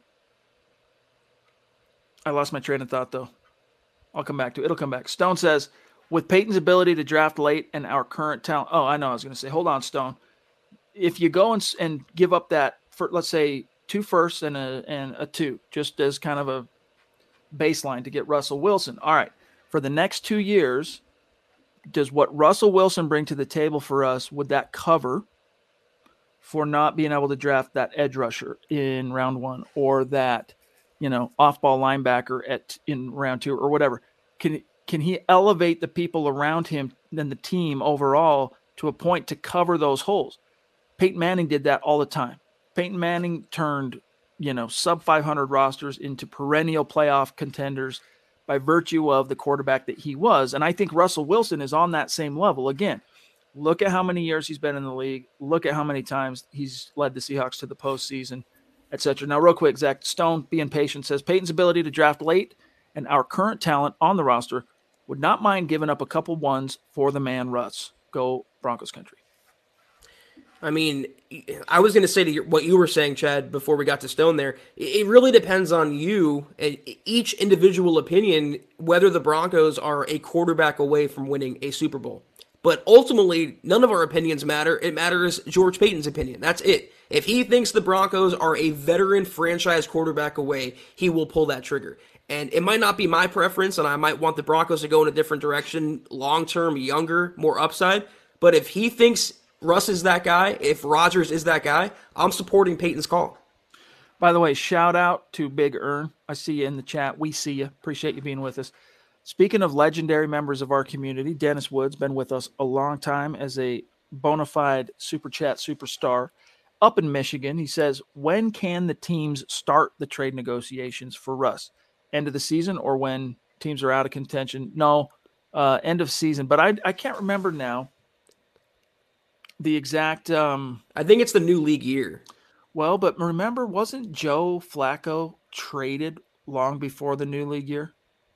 lost my train of thought, though. I'll come back to it. It'll come back. Stone says, with Peyton's ability to draft late and our current talent. Oh, I know. I was going to say, hold on, Stone. If you go and give up that, for, let's say, 2 firsts and a 2, just as kind of a baseline to get Russell Wilson. All right. For the next 2 years, does what Russell Wilson bring to the table for us, would that cover for not being able to draft that edge rusher in round 1 or that, off-ball linebacker in round 2 or whatever? Can he elevate the people around him and the team overall to a point to cover those holes? Peyton Manning did that all the time. Peyton Manning turned, sub 500 rosters into perennial playoff contenders by virtue of the quarterback that he was. And I think Russell Wilson is on that same level. Again, look at how many years he's been in the league. Look at how many times he's led the Seahawks to the postseason, etc. Now, real quick, Zach Stone, being patient, says Peyton's ability to draft late and our current talent on the roster would not mind giving up a couple ones for the man Russ. Go Broncos country. I mean, I was going to say to what you were saying, Chad, before we got to Stone there, it really depends on you and each individual opinion whether the Broncos are a quarterback away from winning a Super Bowl. But ultimately, none of our opinions matter. It matters George Payton's opinion. That's it. If he thinks the Broncos are a veteran franchise quarterback away, he will pull that trigger. And it might not be my preference, and I might want the Broncos to go in a different direction, long-term, younger, more upside. But if he thinks Russ is that guy, if Rodgers is that guy, I'm supporting Peyton's call. By the way, shout out to Big Earn. I see you in the chat. We see you. Appreciate you being with us. Speaking of legendary members of our community, Dennis Woods been with us a long time as a bona fide Super Chat superstar up in Michigan. He says, when can the teams start the trade negotiations for Russ? End of the season or when teams are out of contention? No, end of season. But I can't remember now the exact I think it's the new league year. Well, but remember, wasn't Joe Flacco traded long before the new league year?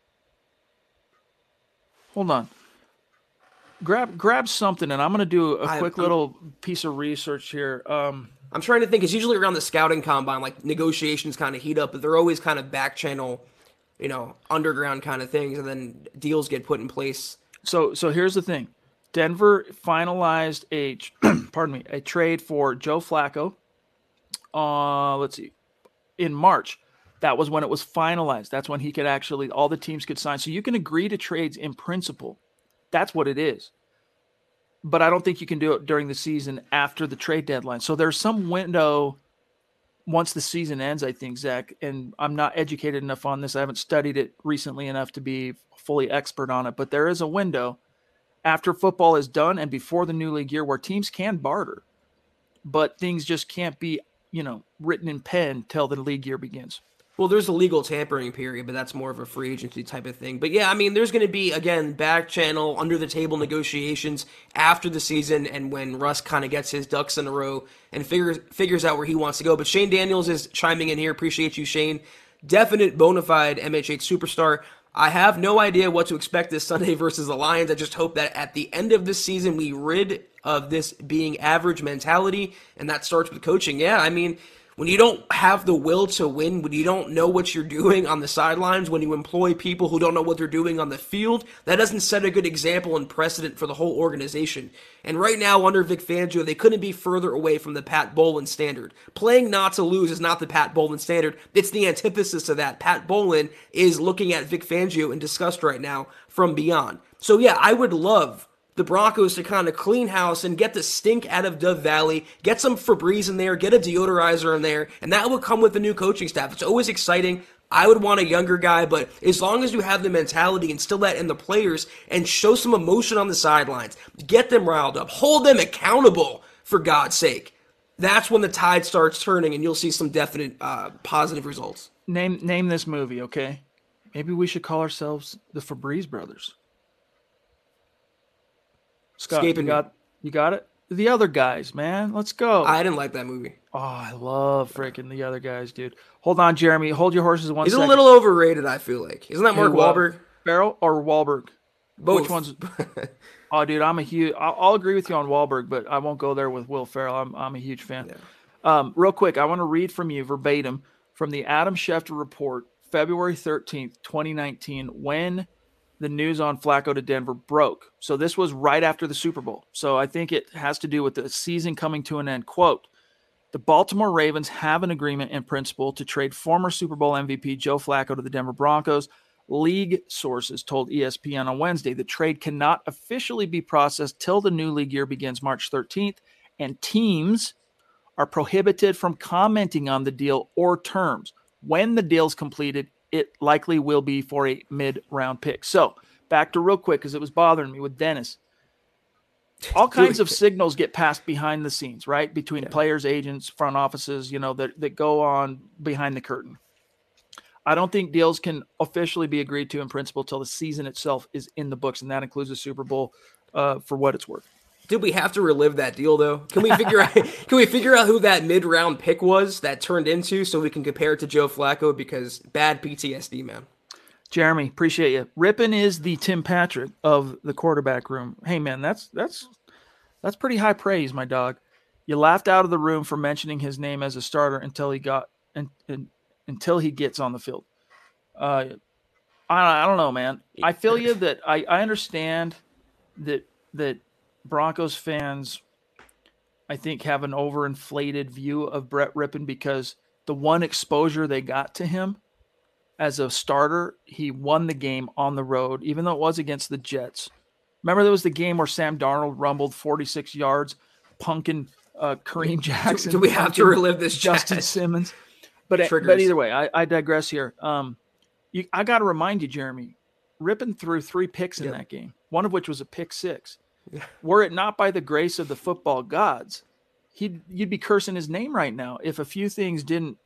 Hold on. Grab something, and I'm going to do a quick little piece of research here. I'm trying to think. It's usually around the scouting combine, like negotiations kind of heat up, but they're always kind of back channel, underground kind of things, and then deals get put in place. So here's the thing. Denver finalized a trade for Joe Flacco. Let's see, in March. That was when it was finalized. That's when he could actually, all the teams could sign. So you can agree to trades in principle. That's what it is. But I don't think you can do it during the season after the trade deadline. So there's some window once the season ends, I think, Zach, and I'm not educated enough on this. I haven't studied it recently enough to be fully expert on it. But there is a window after football is done and before the new league year where teams can barter. But things just can't be, written in pen till the league year begins. Well, there's a legal tampering period, but that's more of a free agency type of thing. But yeah, I mean, there's going to be, again, back channel, under the table negotiations after the season and when Russ kind of gets his ducks in a row and figures out where he wants to go. But Shane Daniels is chiming in here. Appreciate you, Shane. definite bona fide MHH superstar. I have no idea what to expect this Sunday versus the Lions. I just hope that at the end of this season, we rid of this being average mentality, and that starts with coaching. Yeah, I mean, when you don't have the will to win, when you don't know what you're doing on the sidelines, when you employ people who don't know what they're doing on the field, that doesn't set a good example and precedent for the whole organization. And right now, under Vic Fangio, they couldn't be further away from the Pat Bowlen standard. Playing not to lose is not the Pat Bowlen standard. It's the antithesis of that. Pat Bowlen is looking at Vic Fangio in disgust right now from beyond. So yeah, I would love the Broncos to kind of clean house and get the stink out of Dove Valley, get some Febreze in there, get a deodorizer in there, and that would come with the new coaching staff. It's always exciting. I would want a younger guy, but as long as you have the mentality, instill that in the players, and show some emotion on the sidelines, get them riled up, hold them accountable, for God's sake, that's when the tide starts turning and you'll see some definite positive results. Name this movie, okay? Maybe we should call ourselves the Febreze Brothers. Scott, you got it? The Other Guys, man. Let's go. I didn't like that movie. Oh, I love freaking The Other Guys, dude. Hold on, Jeremy. Hold your horses one second. He's a little overrated, I feel like. Isn't that Mark Wahlberg? Farrell or Wahlberg? Both. Which one's? Oh, dude, I'll agree with you on Wahlberg, but I won't go there with Will Ferrell. I'm a huge fan. Yeah. Real quick, I want to read from you verbatim from the Adam Schefter report, February 13th, 2019, when the news on Flacco to Denver broke. So this was right after the Super Bowl. So I think it has to do with the season coming to an end. Quote, the Baltimore Ravens have an agreement in principle to trade former Super Bowl MVP Joe Flacco to the Denver Broncos. League sources told ESPN on Wednesday the trade cannot officially be processed till the new league year begins March 13th, and teams are prohibited from commenting on the deal or terms. When the deal's completed, it likely will be for a mid-round pick. So back to real quick, because it was bothering me with Dennis. All kinds of signals get passed behind the scenes, right? Between players, agents, front offices, that go on behind the curtain. I don't think deals can officially be agreed to in principle till the season itself is in the books, and that includes the Super Bowl for what it's worth. Did we have to relive that deal, though? Can we figure out who that mid-round pick was that turned into so we can compare it to Joe Flacco? Because bad PTSD, man. Jeremy, appreciate you. Rippon is the Tim Patrick of the quarterback room. Hey, man, that's pretty high praise, my dog. You laughed out of the room for mentioning his name as a starter until he gets on the field. I don't know, man. I feel you that I understand that Broncos fans, I think, have an overinflated view of Brett Rippon because the one exposure they got to him as a starter, he won the game on the road, even though it was against the Jets. Remember there was the game where Sam Darnold rumbled 46 yards, punking Kareem Jackson. Do we have to relive this, Justin Simmons? But either way, I digress here. I got to remind you, Jeremy, Rippon threw 3 picks in that game, one of which was a pick 6. Were it not by the grace of the football gods, you'd be cursing his name right now if a few things didn't,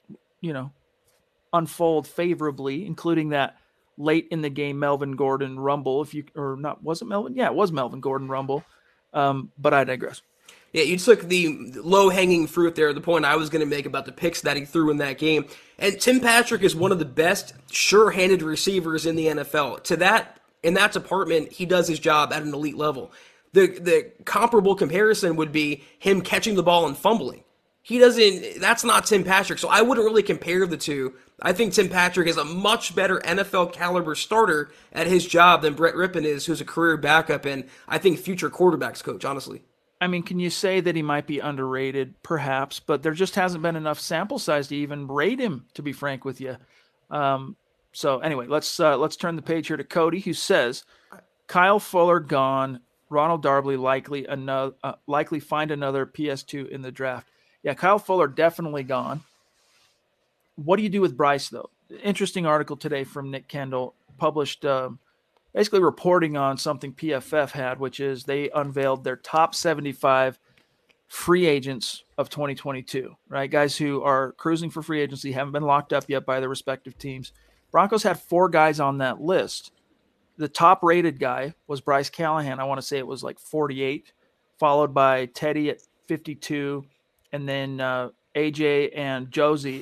unfold favorably, including that late in the game Melvin Gordon rumble. Was it Melvin? Yeah, it was Melvin Gordon rumble. But I digress. Yeah, you took the low-hanging fruit there, the point I was going to make about the picks that he threw in that game. And Tim Patrick is one of the best sure-handed receivers in the NFL. In that department, he does his job at an elite level. The comparable comparison would be him catching the ball and fumbling. That's not Tim Patrick, so I wouldn't really compare the two. I think Tim Patrick is a much better NFL caliber starter at his job than Brett Rippon is, who's a career backup and I think future quarterbacks coach, honestly. I mean, can you say that he might be underrated? Perhaps, but there just hasn't been enough sample size to even rate him, to be frank with you. So anyway, let's turn the page here to Cody, who says, Kyle Fuller gone, Ronald Darby likely find another PS2 in the draft. Yeah, Kyle Fuller definitely gone. What do you do with Bryce, though? Interesting article today from Nick Kendall, published basically reporting on something PFF had, which is they unveiled their top 75 free agents of 2022, right? Guys who are cruising for free agency, haven't been locked up yet by their respective teams. Broncos had 4 guys on that list. The top-rated guy was Bryce Callahan. I want to say it was like 48, followed by Teddy at 52, and then AJ and Josie at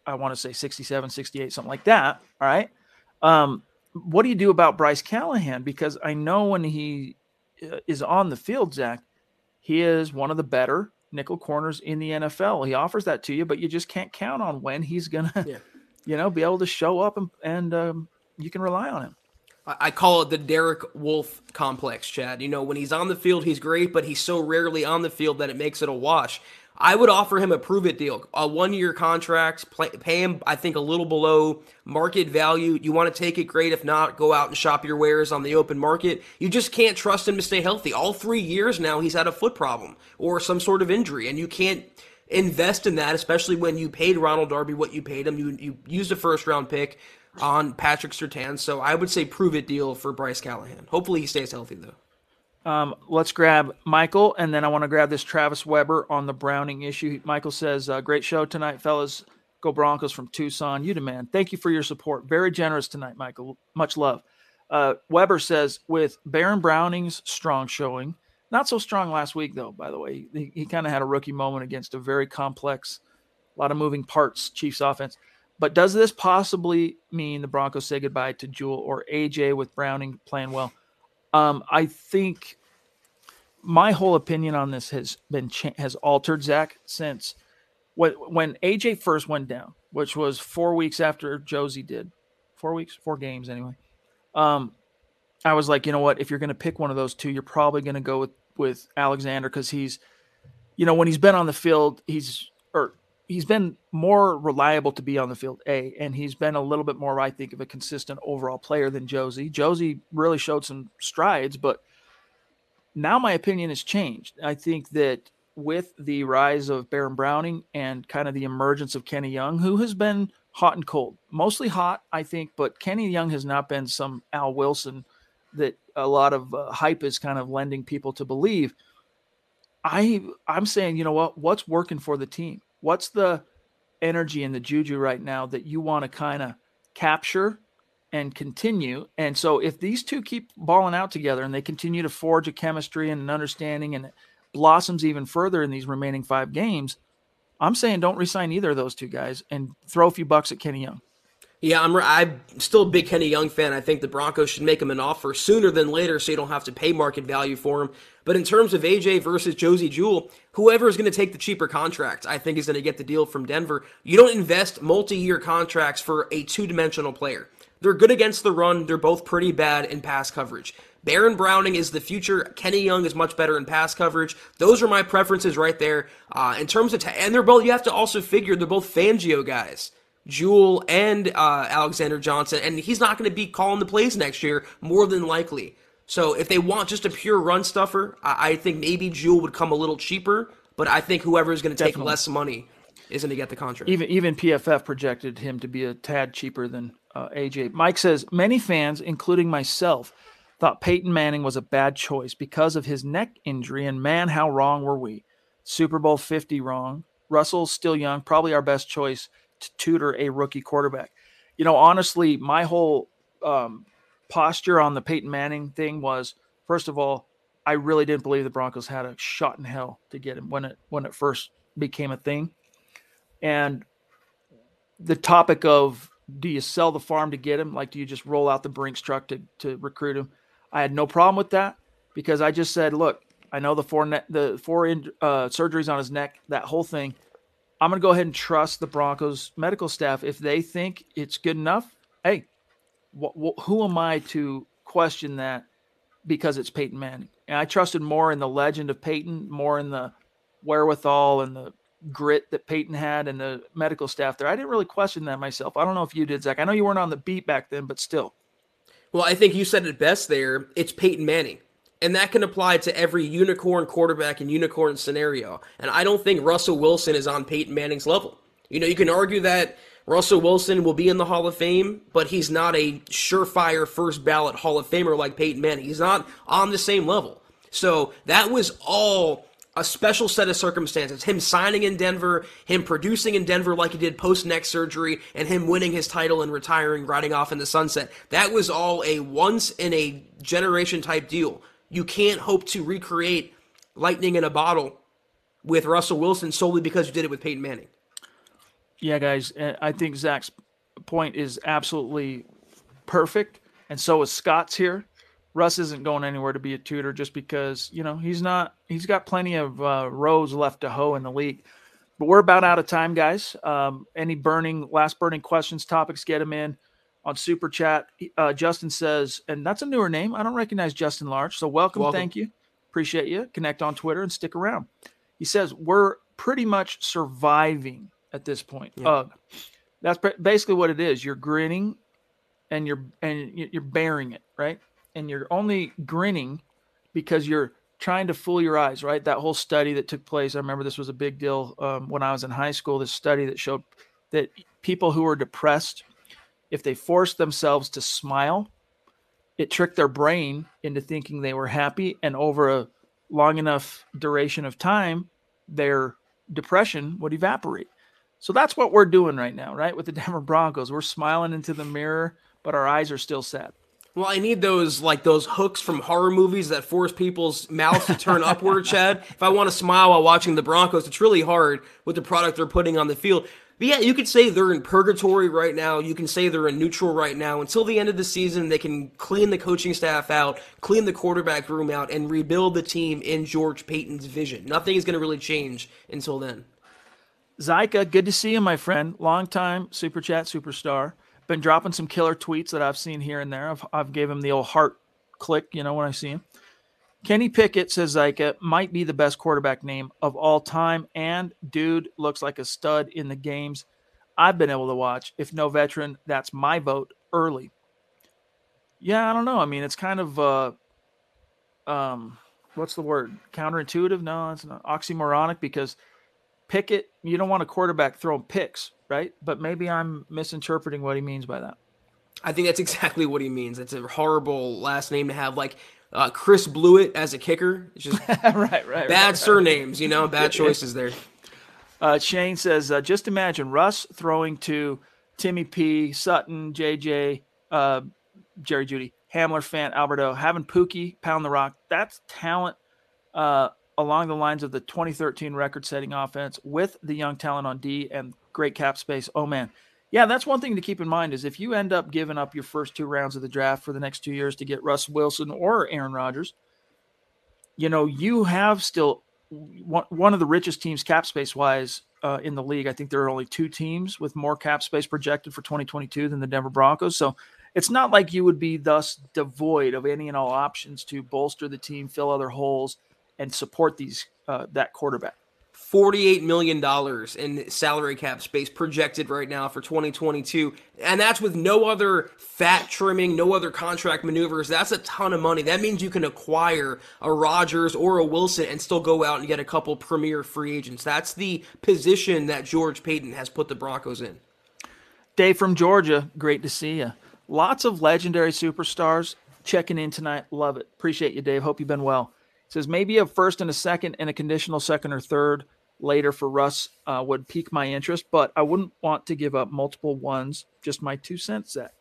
I want to say 67, 68, something like that. All right. What do you do about Bryce Callahan? Because I know when he is on the field, Zach, he is one of the better nickel corners in the NFL. He offers that to you, but you just can't count on when he's going to, be able to show up and you can rely on him. I call it the Derek Wolfe complex, Chad. When he's on the field, he's great, but he's so rarely on the field that it makes it a wash. I would offer him a prove-it deal, a 1-year contract, pay him, I think, a little below market value. You want to take it, great. If not, go out and shop your wares on the open market. You just can't trust him to stay healthy. All 3 years now, he's had a foot problem or some sort of injury, and you can't invest in that, especially when you paid Ronald Darby what you paid him. You used a first-round pick on Patrick Surtain, so I would say prove-it deal for Bryce Callahan. Hopefully he stays healthy, though. Let's grab Michael, and then I want to grab this Travis Weber on the Browning issue. Michael says, great show tonight, fellas. Go Broncos from Tucson. You demand. Thank you for your support. Very generous tonight, Michael. Much love. Weber says, with Baron Browning's strong showing, not so strong last week, though, by the way. He kind of had a rookie moment against a very complex, a lot of moving parts, Chiefs offense. But does this possibly mean the Broncos say goodbye to Jewell or AJ with Browning playing well? I think my whole opinion on this has altered, Zach, since when AJ first went down, which was 4 weeks after Josie did. 4 games anyway. I was like, you know what? If you're going to pick one of those two, you're probably going to go with Alexander because he's, when he's been on the field, he's been more reliable to be on the field, and he's been a little bit more, I think, of a consistent overall player than Josie. Josie really showed some strides, but now my opinion has changed. I think that with the rise of Baron Browning and kind of the emergence of Kenny Young, who has been hot and cold, mostly hot, I think, but Kenny Young has not been some Al Wilson that a lot of hype is kind of lending people to believe. I'm saying, you know what? What's working for the team? What's the energy and the juju right now that you want to kind of capture and continue? And so if these two keep balling out together and they continue to forge a chemistry and an understanding and it blossoms even further in these remaining 5 games, I'm saying don't re-sign either of those two guys and throw a few bucks at Kenny Young. Yeah, I'm still a big Kenny Young fan. I think the Broncos should make him an offer sooner than later so you don't have to pay market value for him. But in terms of AJ versus Josie Jewell, whoever is going to take the cheaper contract, I think is going to get the deal from Denver. You don't invest multi-year contracts for a two-dimensional player. They're good against the run. They're both pretty bad in pass coverage. Baron Browning is the future. Kenny Young is much better in pass coverage. Those are my preferences right there. In terms of, and they're both, you have to also figure they're both Fangio guys. Jewell and Alexander Johnson, and he's not going to be calling the plays next year, more than likely. So if they want just a pure run stuffer, I think maybe Jewell would come a little cheaper, but I think whoever is going to take less money is going to get the contract. Even PFF projected him to be a tad cheaper than AJ. Mike says, many fans, including myself, thought Peyton Manning was a bad choice because of his neck injury, and man, how wrong were we? Super Bowl 50 wrong. Russell's still young, probably our best choice to tutor a rookie quarterback. Honestly, my whole posture on the Peyton Manning thing was, first of all, I really didn't believe the Broncos had a shot in hell to get him when it first became a thing. And the topic of, do you sell the farm to get him? Like, do you just roll out the Brinks truck to recruit him? I had no problem with that because I just said, look, I know the four surgeries on his neck, that whole thing. I'm going to go ahead and trust the Broncos medical staff. If they think it's good enough, hey, who am I to question that because it's Peyton Manning? And I trusted more in the legend of Peyton, more in the wherewithal and the grit that Peyton had and the medical staff there. I didn't really question that myself. I don't know if you did, Zach. I know you weren't on the beat back then, but still. Well, I think you said it best there. It's Peyton Manning. And that can apply to every unicorn quarterback and unicorn scenario. And I don't think Russell Wilson is on Peyton Manning's level. You can argue that Russell Wilson will be in the Hall of Fame, but he's not a surefire first ballot Hall of Famer like Peyton Manning. He's not on the same level. So that was all a special set of circumstances. Him signing in Denver, him producing in Denver like he did post-neck surgery, and him winning his title and retiring, riding off in the sunset. That was all a once-in-a-generation type deal. You can't hope to recreate lightning in a bottle with Russell Wilson solely because you did it with Peyton Manning. Yeah, guys, I think Zach's point is absolutely perfect, and so is Scott's here. Russ isn't going anywhere to be a tutor just because, he's not. He's got plenty of rows left to hoe in the league. But we're about out of time, guys. Any last burning questions, topics, get them in on Super Chat. Justin says, and that's a newer name. I don't recognize Justin Large, so welcome. Thank you. Appreciate you. Connect on Twitter and stick around. He says, we're pretty much surviving at this point. Yeah. That's basically what it is. You're grinning and you're bearing it, right? And you're only grinning because you're trying to fool your eyes, right? That whole study that took place. I remember this was a big deal when I was in high school, this study that showed that people who were depressed, if they forced themselves to smile, it tricked their brain into thinking they were happy. And over a long enough duration of time, their depression would evaporate. So that's what we're doing right now, right? With the Denver Broncos, we're smiling into the mirror, but our eyes are still sad. Well, I need those hooks from horror movies that force people's mouths to turn upward, Chad. If I want to smile while watching the Broncos, it's really hard with the product they're putting on the field. But yeah, you could say they're in purgatory right now. You can say they're in neutral right now. Until the end of the season, they can clean the coaching staff out, clean the quarterback room out, and rebuild the team in George Paton's vision. Nothing is going to really change until then. Zyka, good to see you, my friend. Long time Super Chat superstar. Been dropping some killer tweets that I've seen here and there. I've gave him the old heart click, when I see him. Kenny Pickett, says Zyka, might be the best quarterback name of all time, and dude looks like a stud in the games I've been able to watch. If no veteran, that's my vote early. Yeah, I don't know. I mean, it's kind of, what's the word? Counterintuitive? No, it's not oxymoronic, because Pickett, you don't want a quarterback throwing picks, right? But maybe I'm misinterpreting what he means by that. I think that's exactly what he means. It's a horrible last name to have, like Chris Blewett as a kicker. It's just bad surnames, bad choices there. Shane says, just imagine Russ throwing to Timmy P, Sutton, JJ, Jerry Jeudy, Hamler, Fant, Alberto, having Pookie pound the rock. That's talent along the lines of the 2013 record-setting offense with the young talent on D and great cap space. Oh, man. Yeah, that's one thing to keep in mind is if you end up giving up your first 2 rounds of the draft for the next 2 years to get Russ Wilson or Aaron Rodgers, you have still one of the richest teams cap space-wise in the league. I think there are only 2 teams with more cap space projected for 2022 than the Denver Broncos. So it's not like you would be thus devoid of any and all options to bolster the team, fill other holes, and support that quarterback. $48 million in salary cap space projected right now for 2022. And that's with no other fat trimming, no other contract maneuvers. That's a ton of money. That means you can acquire a Rodgers or a Wilson and still go out and get a couple premier free agents. That's the position that George Paton has put the Broncos in. Dave from Georgia, great to see you. Lots of legendary superstars checking in tonight. Love it. Appreciate you, Dave. Hope you've been well. Says maybe a first and a second and a conditional second or third later for Russ would pique my interest, but I wouldn't want to give up multiple ones. Just my 2 cents, Zach.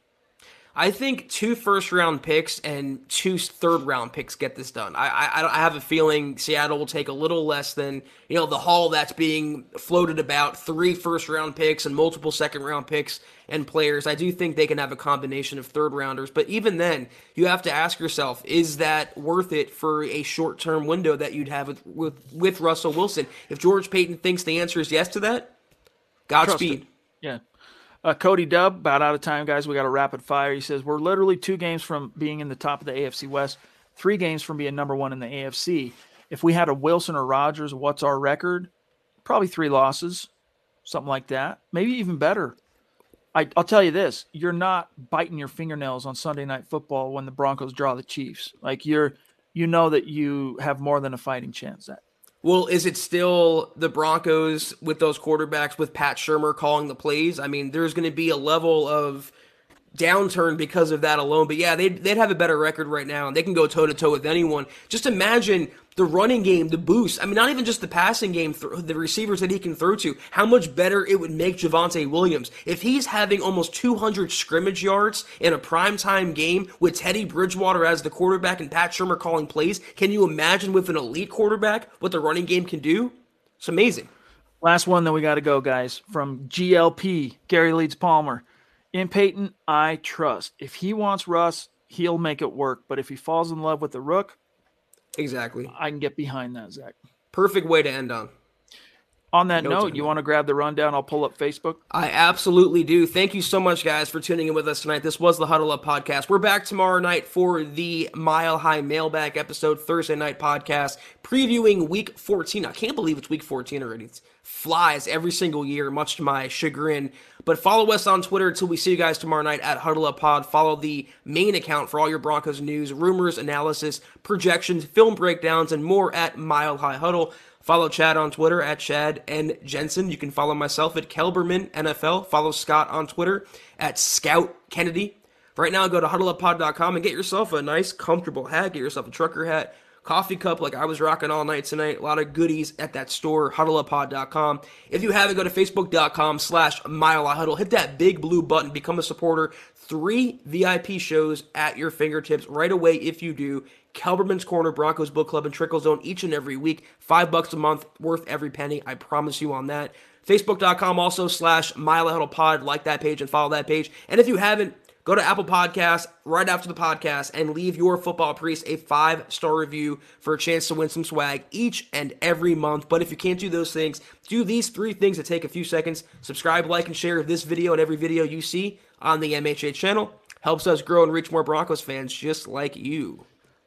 I think 2 first-round picks and 2 third-round picks get this done. I have a feeling Seattle will take a little less than the haul that's being floated about, 3 first-round picks and multiple second-round picks and players. I do think they can have a combination of third-rounders, but even then, you have to ask yourself, is that worth it for a short-term window that you'd have with Russell Wilson? If George Paton thinks the answer is yes to that, Godspeed. Yeah. Cody Dubb, about out of time, guys. We got a rapid fire. He says, we're literally 2 games from being in the top of the AFC West, 3 games from being number 1 in the AFC. If we had a Wilson or Rodgers, what's our record? Probably 3 losses, something like that. Maybe even better. I'll tell you this. You're not biting your fingernails on Sunday Night Football when the Broncos draw the Chiefs. Like you know that you have more than a fighting chance at. Well, is it still the Broncos with those quarterbacks with Pat Shurmur calling the plays? I mean, there's going to be a level of downturn because of that alone. But yeah, they'd have a better record right now, and they can go toe-to-toe with anyone. Just imagine the running game, the boost. I mean, not even just the passing game, the receivers that he can throw to, how much better it would make Javonte Williams. If he's having almost 200 scrimmage yards in a primetime game with Teddy Bridgewater as the quarterback and Pat Shurmur calling plays, can you imagine with an elite quarterback what the running game can do? It's amazing. Last one, then we got to go, guys. From GLP, Gary Leeds Palmer. In Peyton, I trust. If he wants Russ, he'll make it work. But if he falls in love with the Rook, exactly, I can get behind that, Zach. Perfect way to end on. On that note, you want to grab the rundown? I'll pull up Facebook. I absolutely do. Thank you so much, guys, for tuning in with us tonight. This was the Huddle Up Podcast. We're back tomorrow night for the Mile High Mailbag episode, Thursday night podcast, previewing Week 14. I can't believe it's Week 14 already. It flies every single year, much to my chagrin. But follow us on Twitter until we see you guys tomorrow night at Huddle Up Pod. Follow the main account for all your Broncos news, rumors, analysis, projections, film breakdowns, and more at Mile High Huddle. Follow Chad on Twitter at Chad and Jensen. You can follow myself at Kelberman NFL. Follow Scott on Twitter at Scout Kennedy. Right now, go to huddleuppod.com and get yourself a nice, comfortable hat. Get yourself a trucker hat, coffee cup like I was rocking all night tonight. A lot of goodies at that store, huddleuppod.com. If you haven't, go to facebook.com/milehighhuddle. Hit that big blue button. Become a supporter. 3 VIP shows at your fingertips right away if you do. Kelberman's Corner, Broncos Book Club, and Trickle Zone each and every week. $5 a month, worth every penny. I promise you on that. Facebook.com also /MileHuddlePod. Like that page and follow that page. And if you haven't, go to Apple Podcasts right after the podcast and leave your football priest a 5-star review for a chance to win some swag each and every month. But if you can't do those things, do these 3 things that take a few seconds. Subscribe, like, and share this video and every video you see on the MHH channel. Helps us grow and reach more Broncos fans just like you.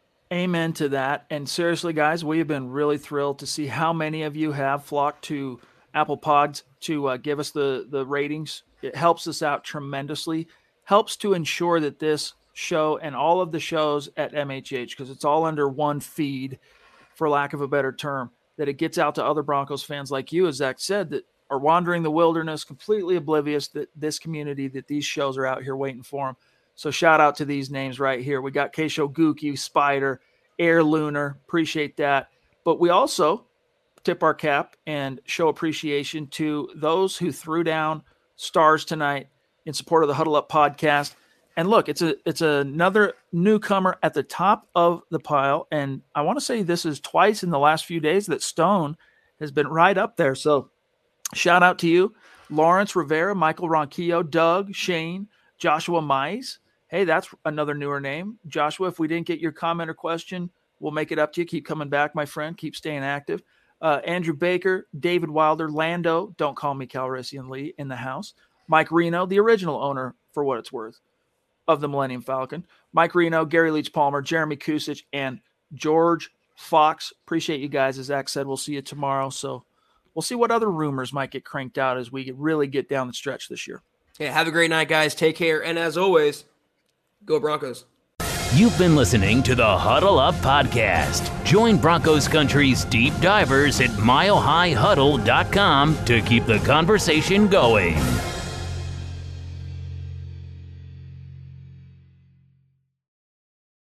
Amen to that. And seriously, guys, we have been really thrilled to see how many of you have flocked to Apple Pods to give us the ratings. It helps us out tremendously. Helps to ensure that this show and all of the shows at MHH, because it's all under one feed, for lack of a better term, that it gets out to other Broncos fans like you, as Zach said, that are wandering the wilderness, completely oblivious that this community, that these shows are out here waiting for them. So shout out to these names right here. We got Keisho Gookie, Spider, Air Lunar. Appreciate that. But we also tip our cap and show appreciation to those who threw down stars tonight in support of the Huddle Up podcast. And look, it's another newcomer at the top of the pile. And I want to say this is twice in the last few days that Stone has been right up there. So shout out to you, Lawrence Rivera, Michael Ronquillo, Doug, Shane, Joshua Mize. Hey, that's another newer name. Joshua, if we didn't get your comment or question, we'll make it up to you. Keep coming back, my friend. Keep staying active. Andrew Baker, David Wilder, Lando, don't call me Calrissian Lee, in the house. Mike Reno, the original owner, for what it's worth, of the Millennium Falcon. Mike Reno, Gary Leach Palmer, Jeremy Kusich, and George Fox. Appreciate you guys. As Zach said, we'll see you tomorrow. So we'll see what other rumors might get cranked out as we really get down the stretch this year. Yeah, have a great night, guys. Take care. And as always, go Broncos. You've been listening to the Huddle Up Podcast. Join Broncos Country's deep divers at milehighhuddle.com to keep the conversation going.